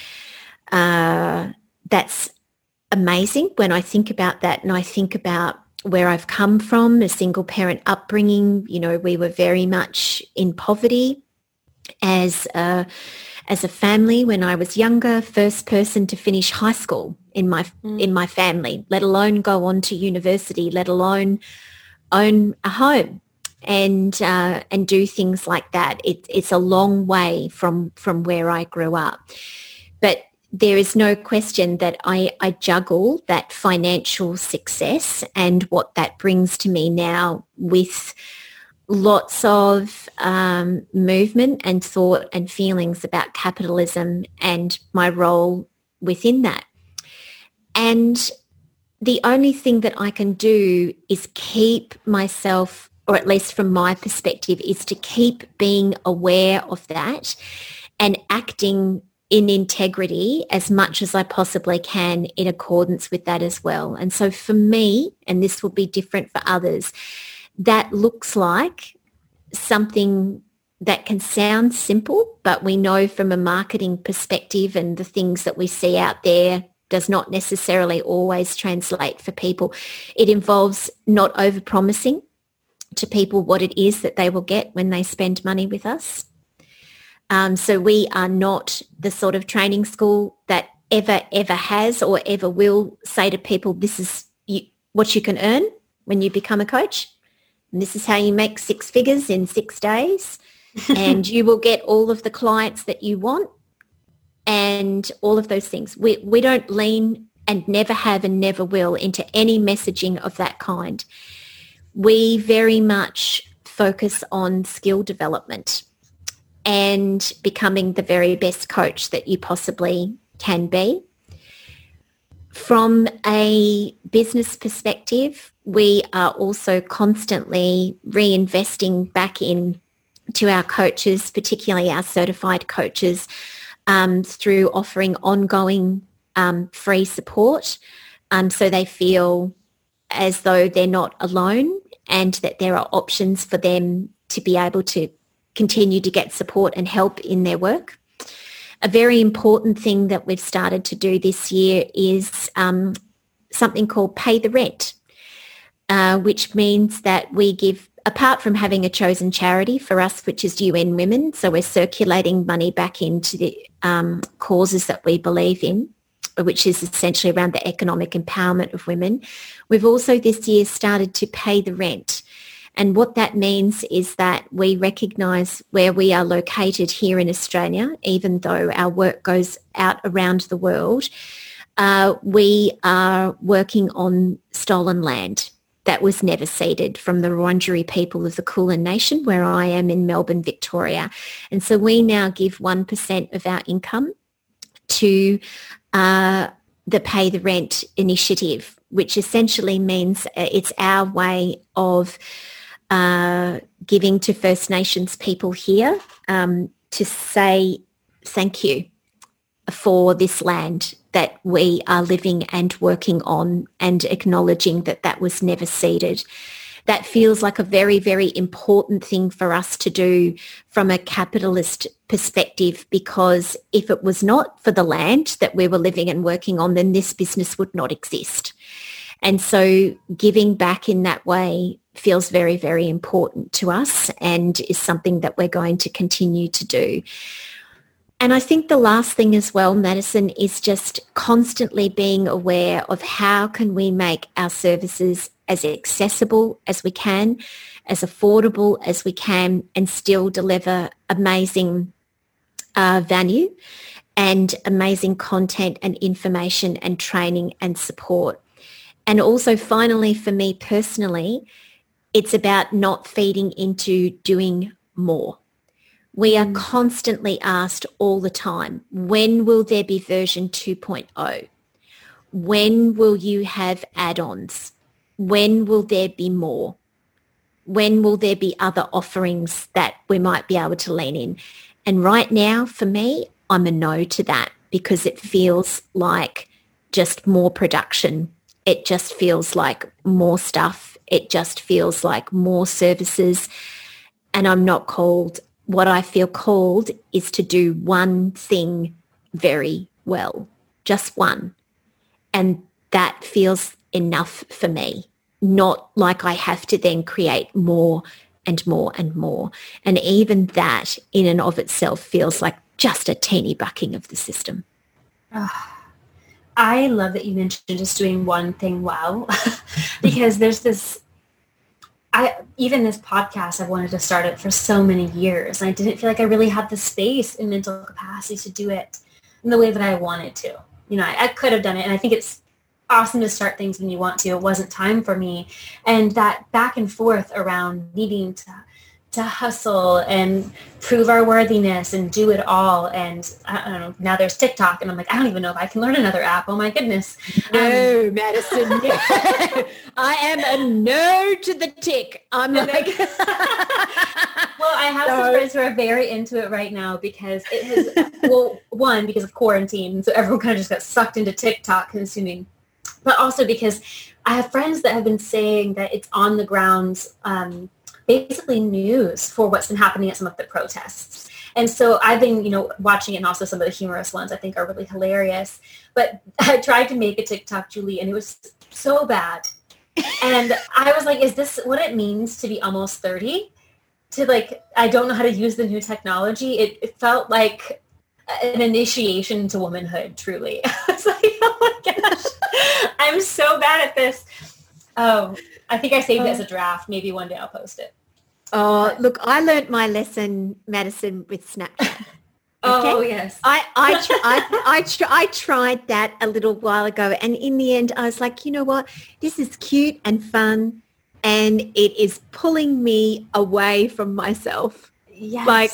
that's amazing when I think about that, and I think about where I've come from, a single parent upbringing. We were very much in poverty as a family when I was younger, first person to finish high school in my family, let alone go on to university, let alone own a home and do things like that. It's a long way from where I grew up. But there is no question that I juggle that financial success and what that brings to me now with lots of movement and thought and feelings about capitalism and my role within that. And the only thing that I can do is keep myself, or at least from my perspective, is to keep being aware of that and acting in integrity as much as I possibly can in accordance with that as well. And so for me, and this will be different for others, that looks like something that can sound simple, but we know from a marketing perspective and the things that we see out there does not necessarily always translate for people. It involves not overpromising to people what it is that they will get when they spend money with us. So we are not the sort of training school that ever has or ever will say to people, this is what you can earn when you become a coach. And this is how you make 6 figures in 6 days. And you will get all of the clients that you want and all of those things. We don't lean, and never have and never will, into any messaging of that kind. We very much focus on skill development and becoming the very best coach that you possibly can be. From a business perspective, we are also constantly reinvesting back in to our coaches, particularly our certified coaches, through offering ongoing free support, so they feel as though they're not alone and that there are options for them to be able to continue to get support and help in their work. A very important thing that we've started to do this year is something called Pay the Rent, which means that we give, apart from having a chosen charity for us, which is UN Women, so we're circulating money back into the causes that we believe in, which is essentially around the economic empowerment of women. We've also this year started to pay the rent. And what that means is that we recognise where we are located here in Australia, even though our work goes out around the world, we are working on stolen land that was never ceded from the Wurundjeri people of the Kulin Nation, where I am in Melbourne, Victoria. And so we now give 1% of our income to the Pay the Rent initiative, which essentially means it's our way of giving to First Nations people here to say thank you for this land that we are living and working on, and acknowledging that that was never ceded. That feels like a very, very important thing for us to do from a capitalist perspective, because if it was not for the land that we were living and working on, then this business would not exist. And so giving back in that way feels very, very important to us and is something that we're going to continue to do. And I think the last thing as well, Madison, is just constantly being aware of how can we make our services as accessible as we can, as affordable as we can, and still deliver amazing value and amazing content and information and training and support. And also finally, for me personally, It's about not feeding into doing more. We are constantly asked all the time, when will there be version 2.0? When will you have add-ons? When will there be more? When will there be other offerings that we might be able to lean in? And right now, for me, I'm a no to that because it feels like just more production. It just feels like more stuff. It just feels like more services. And I'm not called. What I feel called is to do one thing very well, just one. And that feels enough for me, not like I have to then create more and more and more. And even that in and of itself feels like just a teeny bucking of the system. I love that you mentioned just doing one thing well, because there's this, even this podcast, I've wanted to start it for so many years. And I didn't feel like I really had the space and mental capacity to do it in the way that I wanted to. I could have done it. And I think it's awesome to start things when you want to. It wasn't time for me. And that back and forth around needing to hustle and prove our worthiness and do it all. And I don't know, now there's TikTok and I'm like, I don't even know if I can learn another app. Oh my goodness. No, Madison. No. I am a no to the tick. I'm like. Well, I have some friends who are very into it right now because it has, well, one, because of quarantine. So everyone kind of just got sucked into TikTok consuming. But also because I have friends that have been saying that it's on the grounds, basically news for what's been happening at some of the protests. And so I've been, watching it, and also some of the humorous ones I think are really hilarious. But I tried to make a TikTok, Julie, and it was so bad. And I was like, is this what it means to be almost 30? I don't know how to use the new technology. It felt like an initiation into womanhood, truly. I was like, oh my gosh, I'm so bad at this. I think I saved it as a draft. Maybe one day I'll post it. Oh, look, I learned my lesson, Madison, with Snapchat. Okay? Oh, yes. I tried that a little while ago, and in the end I was like, you know what? This is cute and fun, and it is pulling me away from myself. Yes. Like,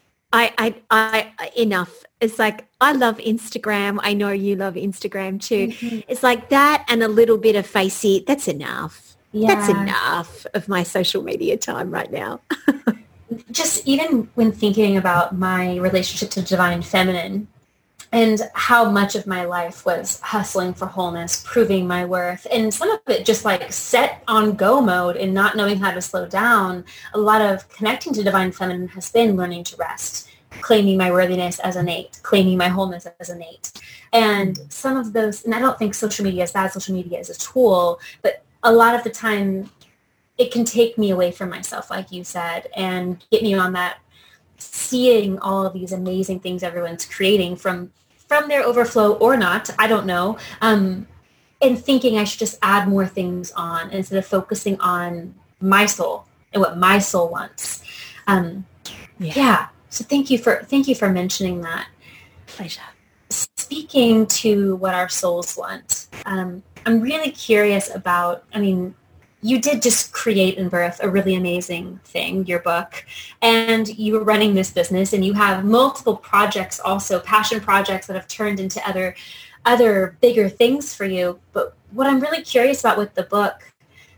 I enough. It's like, I love Instagram. I know you love Instagram too. Mm-hmm. It's like that and a little bit of Facey. That's enough. Yeah. That's enough of my social media time right now. Just even when thinking about my relationship to divine feminine and how much of my life was hustling for wholeness, proving my worth, and some of it just like set on go mode and not knowing how to slow down. A lot of connecting to divine feminine has been learning to rest, claiming my worthiness as innate, claiming my wholeness as innate. And some of those, and I don't think social media is bad, social media is a tool, but a lot of the time it can take me away from myself, like you said, and get me on that, seeing all of these amazing things everyone's creating from their overflow or not, I don't know, and thinking I should just add more things on instead of focusing on my soul and what my soul wants. Yeah. So thank you for mentioning that. Pleasure. Speaking to what our souls want, I'm really curious about, you did just create and birth a really amazing thing, your book, and you were running this business, and you have multiple projects also, passion projects that have turned into other bigger things for you. But what I'm really curious about with the book,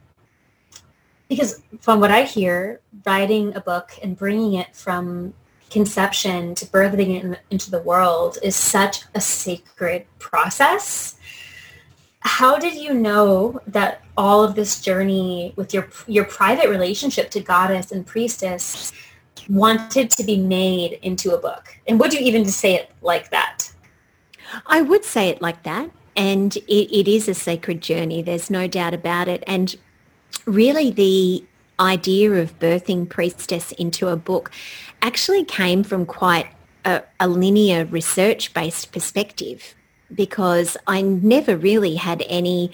because from what I hear, writing a book and bringing it from conception to birthing it into the world is such a sacred process. How did you know that all of this journey with your private relationship to goddess and priestess wanted to be made into a book? And would you even say it like that? I would say it like that. And it is a sacred journey. There's no doubt about it. And really the idea of birthing Priestess into a book actually came from quite a linear research-based perspective, because I never really had any,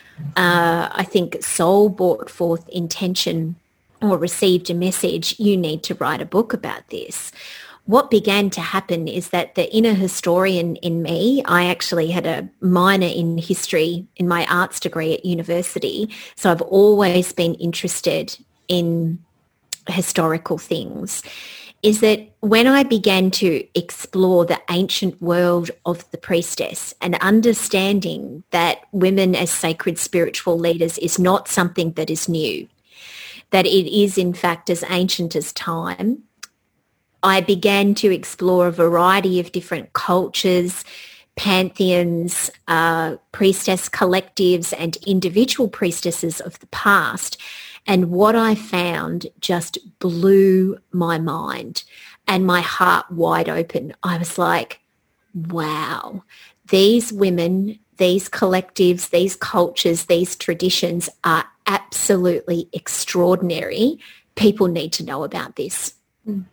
I think, soul brought forth intention or received a message, you need to write a book about this. What began to happen is that the inner historian in me, I actually had a minor in history in my arts degree at university, so I've always been interested in historical things is that when I began to explore the ancient world of the priestess and understanding that women as sacred spiritual leaders is not something that is new, that it is in fact as ancient as time, I began to explore a variety of different cultures, pantheons, priestess collectives and individual priestesses of the past. And what I found just blew my mind and my heart wide open. I was like, wow, these women, these collectives, these cultures, these traditions are absolutely extraordinary. People need to know about this. Mm.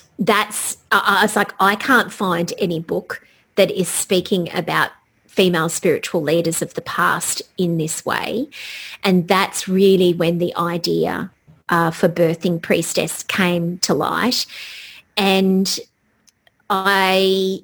I was like, I can't find any book that is speaking about female spiritual leaders of the past in this way. And that's really when the idea for Birthing Priestess came to light. And I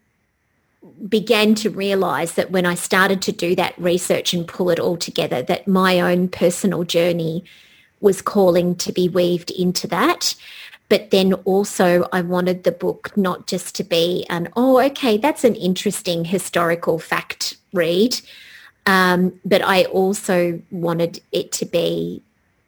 began to realise that when I started to do that research and pull it all together, that my own personal journey was calling to be weaved into that. But then also I wanted the book not just to be okay, that's an interesting historical fact read, but I also wanted it to be,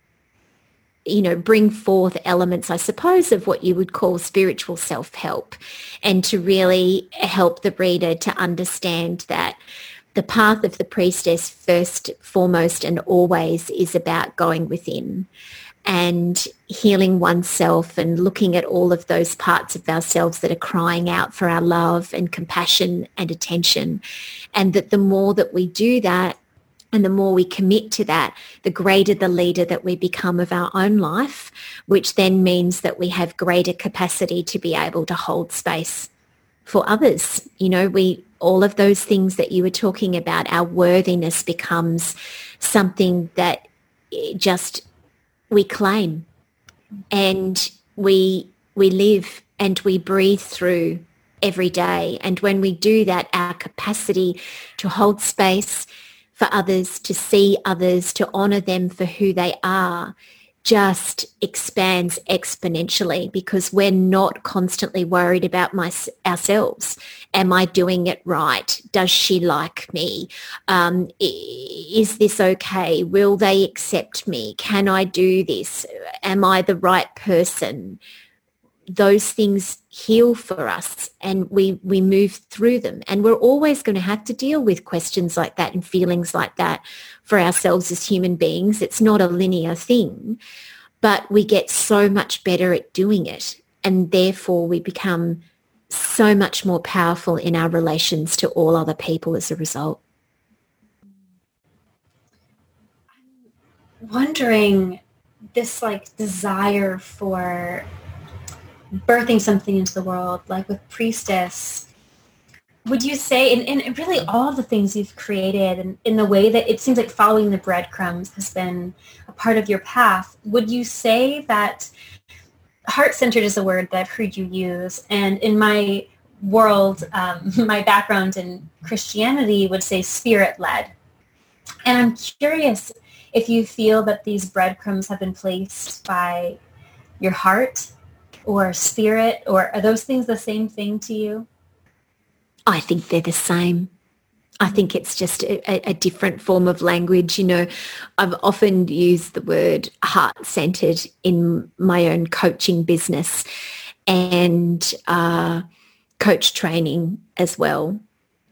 bring forth elements, I suppose, of what you would call spiritual self-help, and to really help the reader to understand that the path of the priestess, first, foremost, and always is about going within and healing oneself and looking at all of those parts of ourselves that are crying out for our love and compassion and attention. And that the more that we do that and the more we commit to that, the greater the leader that we become of our own life, which then means that we have greater capacity to be able to hold space for others. All of those things that you were talking about, our worthiness becomes something that just we claim and we live and we breathe through every day. And when we do that, our capacity to hold space for others, to see others, to honour them for who they are, just expands exponentially, because we're not constantly worried about ourselves. Am I doing it right? Does she like me? Is this okay? Will they accept me? Can I do this? Am I the right person? Those things heal for us and we move through them. And we're always going to have to deal with questions like that and feelings like that for ourselves as human beings. It's not a linear thing, but we get so much better at doing it. And therefore we become so much more powerful in our relations to all other people as a result. I'm wondering, this desire for birthing something into the world, like with Priestess, would you say, in really all the things you've created and in the way that it seems like following the breadcrumbs has been a part of your path, would you say that heart-centered is a word that I've heard you use, and in my world, my background in Christianity would say spirit-led. And I'm curious if you feel that these breadcrumbs have been placed by your heart or spirit, or are those things the same thing to you? I think they're the same. I think it's just a different form of language. I've often used the word heart-centered in my own coaching business and coach training as well.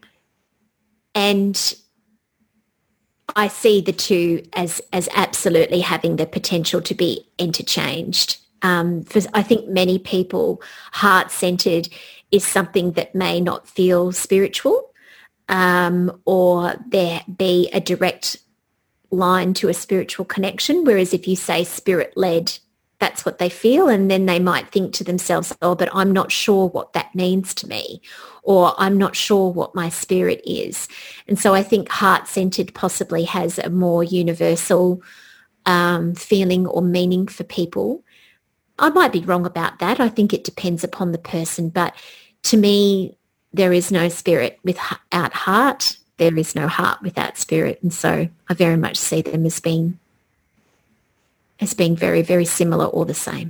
And I see the two as absolutely having the potential to be interchanged. For I think many people, heart-centered is something that may not feel spiritual, or there be a direct line to a spiritual connection. Whereas if you say spirit-led, that's what they feel. And then they might think to themselves, oh, but I'm not sure what that means to me, or I'm not sure what my spirit is. And so I think heart-centered possibly has a more universal feeling or meaning for people. I might be wrong about that. I think it depends upon the person. But to me, there is no spirit without heart. There is no heart without spirit. And so I very much see them as being as being very, very similar or the same.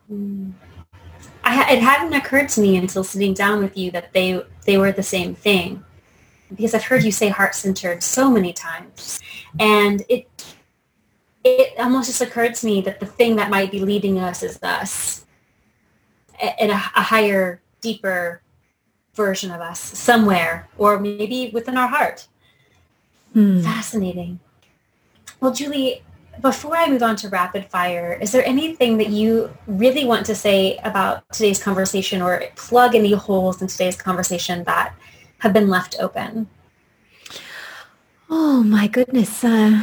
It hadn't occurred to me until sitting down with you that they were the same thing, because I've heard you say heart-centered so many times, and it almost just occurred to me that the thing that might be leading us is us, in a higher, deeper version of us somewhere, or maybe within our heart. Fascinating. Well, Julie, before I move on to rapid fire, is there anything that you really want to say about today's conversation, or plug any holes in today's conversation that have been left open? Oh my goodness.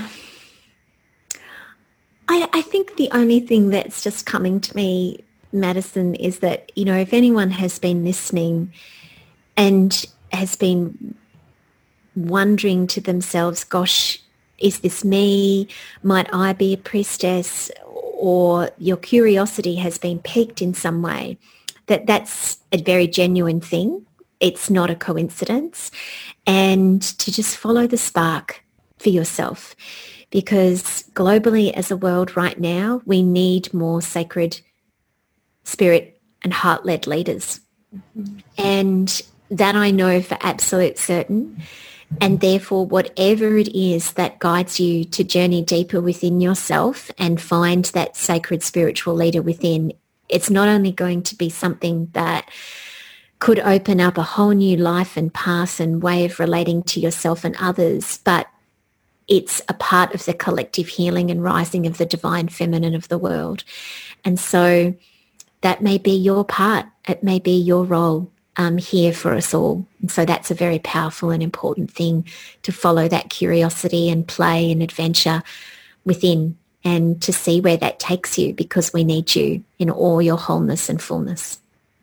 I think the only thing that's just coming to me, Madison, is that, if anyone has been listening and has been wondering to themselves, gosh, is this me? Might I be a priestess? Or your curiosity has been piqued in some way, that's a very genuine thing. It's not a coincidence. And to just follow the spark for yourself, because globally as a world right now, we need more sacred spirit and heart-led leaders. And that I know for absolute certain. And therefore, whatever it is that guides you to journey deeper within yourself and find that sacred spiritual leader within, it's not only going to be something that could open up a whole new life and path and way of relating to yourself and others, but it's a part of the collective healing and rising of the divine feminine of the world. And so that may be your part. It may be your role here for us all. And so that's a very powerful and important thing, to follow that curiosity and play and adventure within, and to see where that takes you, because we need you in all your wholeness and fullness.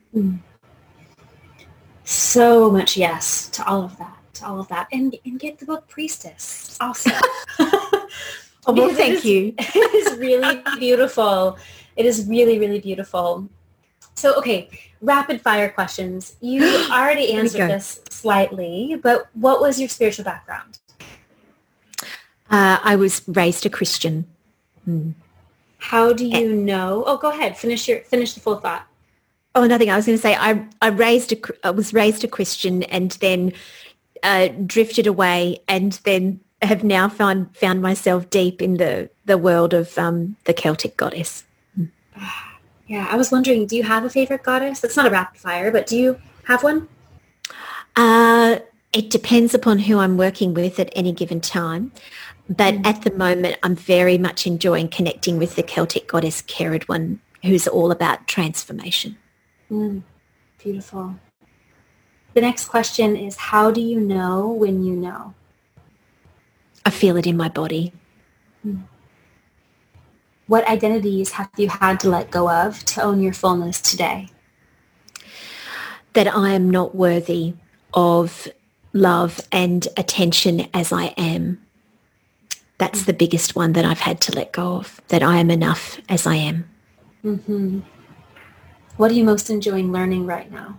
So much yes to all of that. And get the book Priestess also. Well, thank you. It is really beautiful. It is really, really beautiful. So, okay, rapid fire questions. You already answered this slightly, but what was your spiritual background? I was raised a Christian. How do you know? Oh, go ahead. Finish the full thought. Oh, nothing. I was going to say I was raised a Christian, and then drifted away, and then have now found myself deep in the world of the Celtic goddess. Yeah, I was wondering, do you have a favorite goddess? That's not a rapid fire, but do you have one? It depends upon who I'm working with at any given time. But at the moment, I'm very much enjoying connecting with the Celtic goddess Ceridwen, who's all about transformation. Beautiful. The next question is, how do you know when you know? I feel it in my body. What identities have you had to let go of to own your fullness today? That I am not worthy of love and attention as I am. That's the biggest one that I've had to let go of, that I am enough as I am. What are you most enjoying learning right now?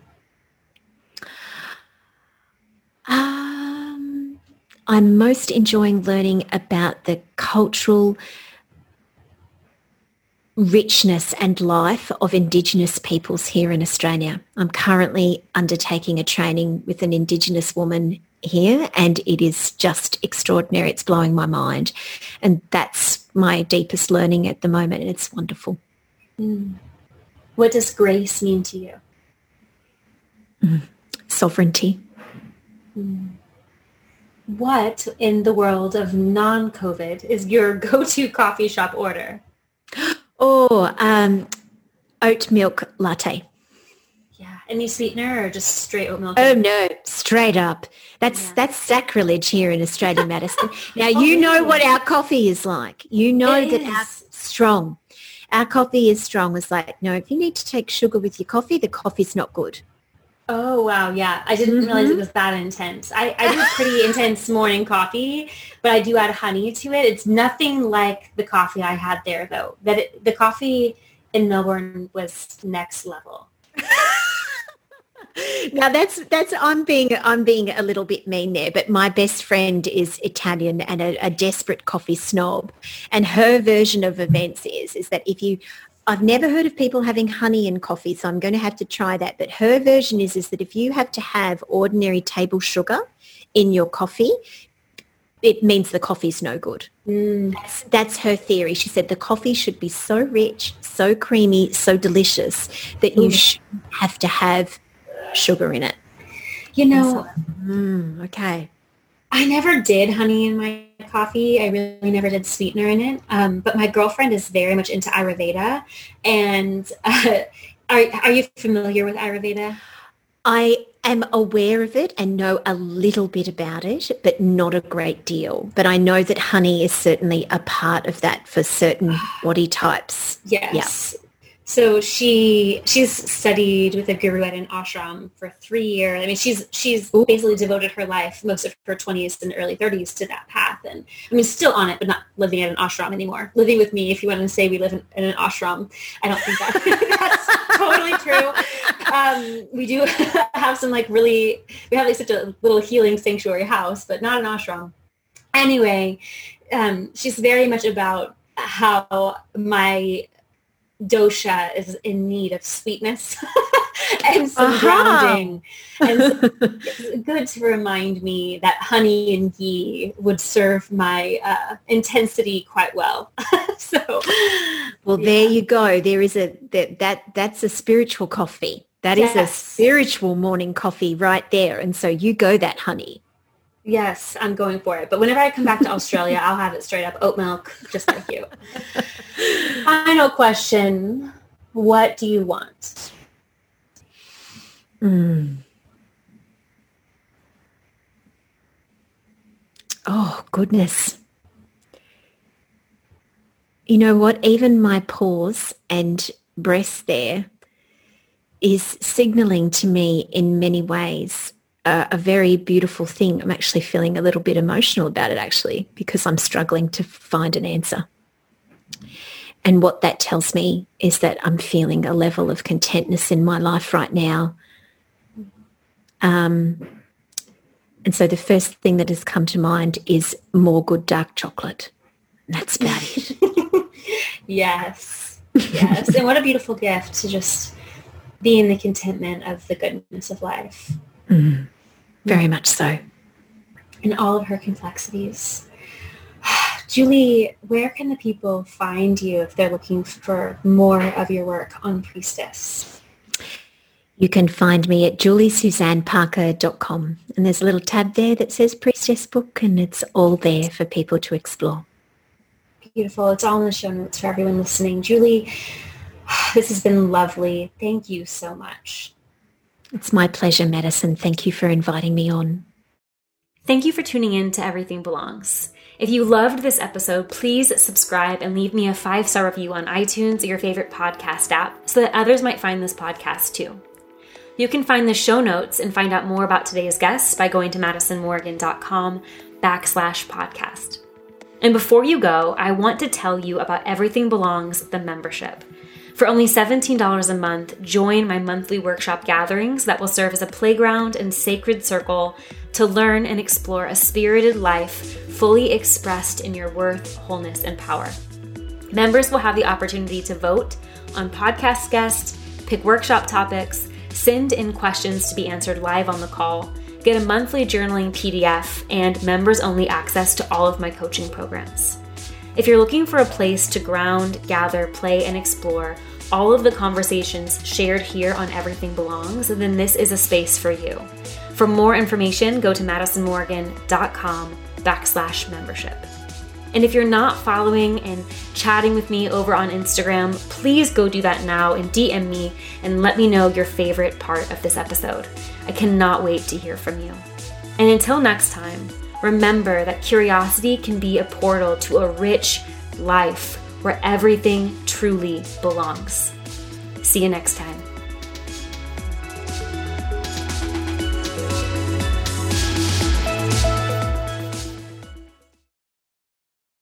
I'm most enjoying learning about the cultural richness and life of Indigenous peoples here in Australia. I'm currently undertaking a training with an Indigenous woman here, and it is just extraordinary. It's blowing my mind. And that's my deepest learning at the moment. It's wonderful. What does grace mean to you? Sovereignty. What in the world of non-COVID is your go-to coffee shop order? Oat milk latte. Yeah. Any sweetener or just straight oat milk? Oh no, straight up. That's sacrilege here in Australia, Madison. Now you know what our coffee is like. You know that our strong. Our coffee is strong. It's like, no, if you need to take sugar with your coffee, the coffee's not good. Oh, wow. Yeah. I didn't realize it was that intense. I do pretty intense morning coffee, but I do add honey to it. It's nothing like the coffee I had there, though. The coffee in Melbourne was next level. Now that's I'm being a little bit mean there, but my best friend is Italian and a desperate coffee snob, and her version of events is that I've never heard of people having honey in coffee, so I'm going to have to try that. But her version is that if you have to have ordinary table sugar in your coffee, it means the coffee's no good. That's her theory. She said the coffee should be so rich, so creamy, so delicious that you shouldn't have to have sugar in it. Okay. I never did honey in my coffee. I really never did sweetener in it. But my girlfriend is very much into Ayurveda. And are you familiar with Ayurveda? I am aware of it and know a little bit about it, but not a great deal. But I know that honey is certainly a part of that for certain body types. Yes. Yeah. So she's studied with a guru at an ashram for 3 years. I mean, she's basically devoted her life, most of her 20s and early 30s, to that path. And I mean, still on it, but not living at an ashram anymore. Living with me, if you want to say we live in an ashram, I don't think that's totally true. We do have some we have such a little healing sanctuary house, but not an ashram. Anyway, she's very much about how my dosha is in need of sweetness and some grounding. And so it's good to remind me that honey and ghee would serve my intensity quite well. There you go. There is that's a spiritual coffee. That is a spiritual morning coffee right there. And so you go that honey. Yes, I'm going for it. But whenever I come back to Australia, I'll have it straight up oat milk, just like you. Final question. What do you want? Oh, goodness. You know what? Even my pause and breath there is signaling to me in many ways a very beautiful thing. I'm actually feeling a little bit emotional about it, actually, because I'm struggling to find an answer. And what that tells me is that I'm feeling a level of contentness in my life right now. And so the first thing that has come to mind is more good dark chocolate. That's about it. Yes. And what a beautiful gift to just be in the contentment of the goodness of life. Very much so. In all of her complexities. Julie, where can the people find you if they're looking for more of your work on Priestess? You can find me at juliesuzanneparker.com, and there's a little tab there that says Priestess Book, and it's all there for people to explore. Beautiful. It's all in the show notes for everyone listening. Julie, this has been lovely. Thank you so much. It's my pleasure, Madison. Thank you for inviting me on. Thank you for tuning in to Everything Belongs. If you loved this episode, please subscribe and leave me a 5-star review on iTunes or your favorite podcast app so that others might find this podcast too. You can find the show notes and find out more about today's guest by going to madisonmorgan.com/podcast. And before you go, I want to tell you about Everything Belongs, the membership. For only $17 a month, join my monthly workshop gatherings that will serve as a playground and sacred circle to learn and explore a spirited life fully expressed in your worth, wholeness, and power. Members will have the opportunity to vote on podcast guests, pick workshop topics, send in questions to be answered live on the call, get a monthly journaling PDF, and members-only access to all of my coaching programs. If you're looking for a place to ground, gather, play, and explore all of the conversations shared here on Everything Belongs, then this is a space for you. For more information, go to madisonmorgan.com/membership. And if you're not following and chatting with me over on Instagram, please go do that now and DM me and let me know your favorite part of this episode. I cannot wait to hear from you. And until next time, remember that curiosity can be a portal to a rich life where everything truly belongs. See you next time.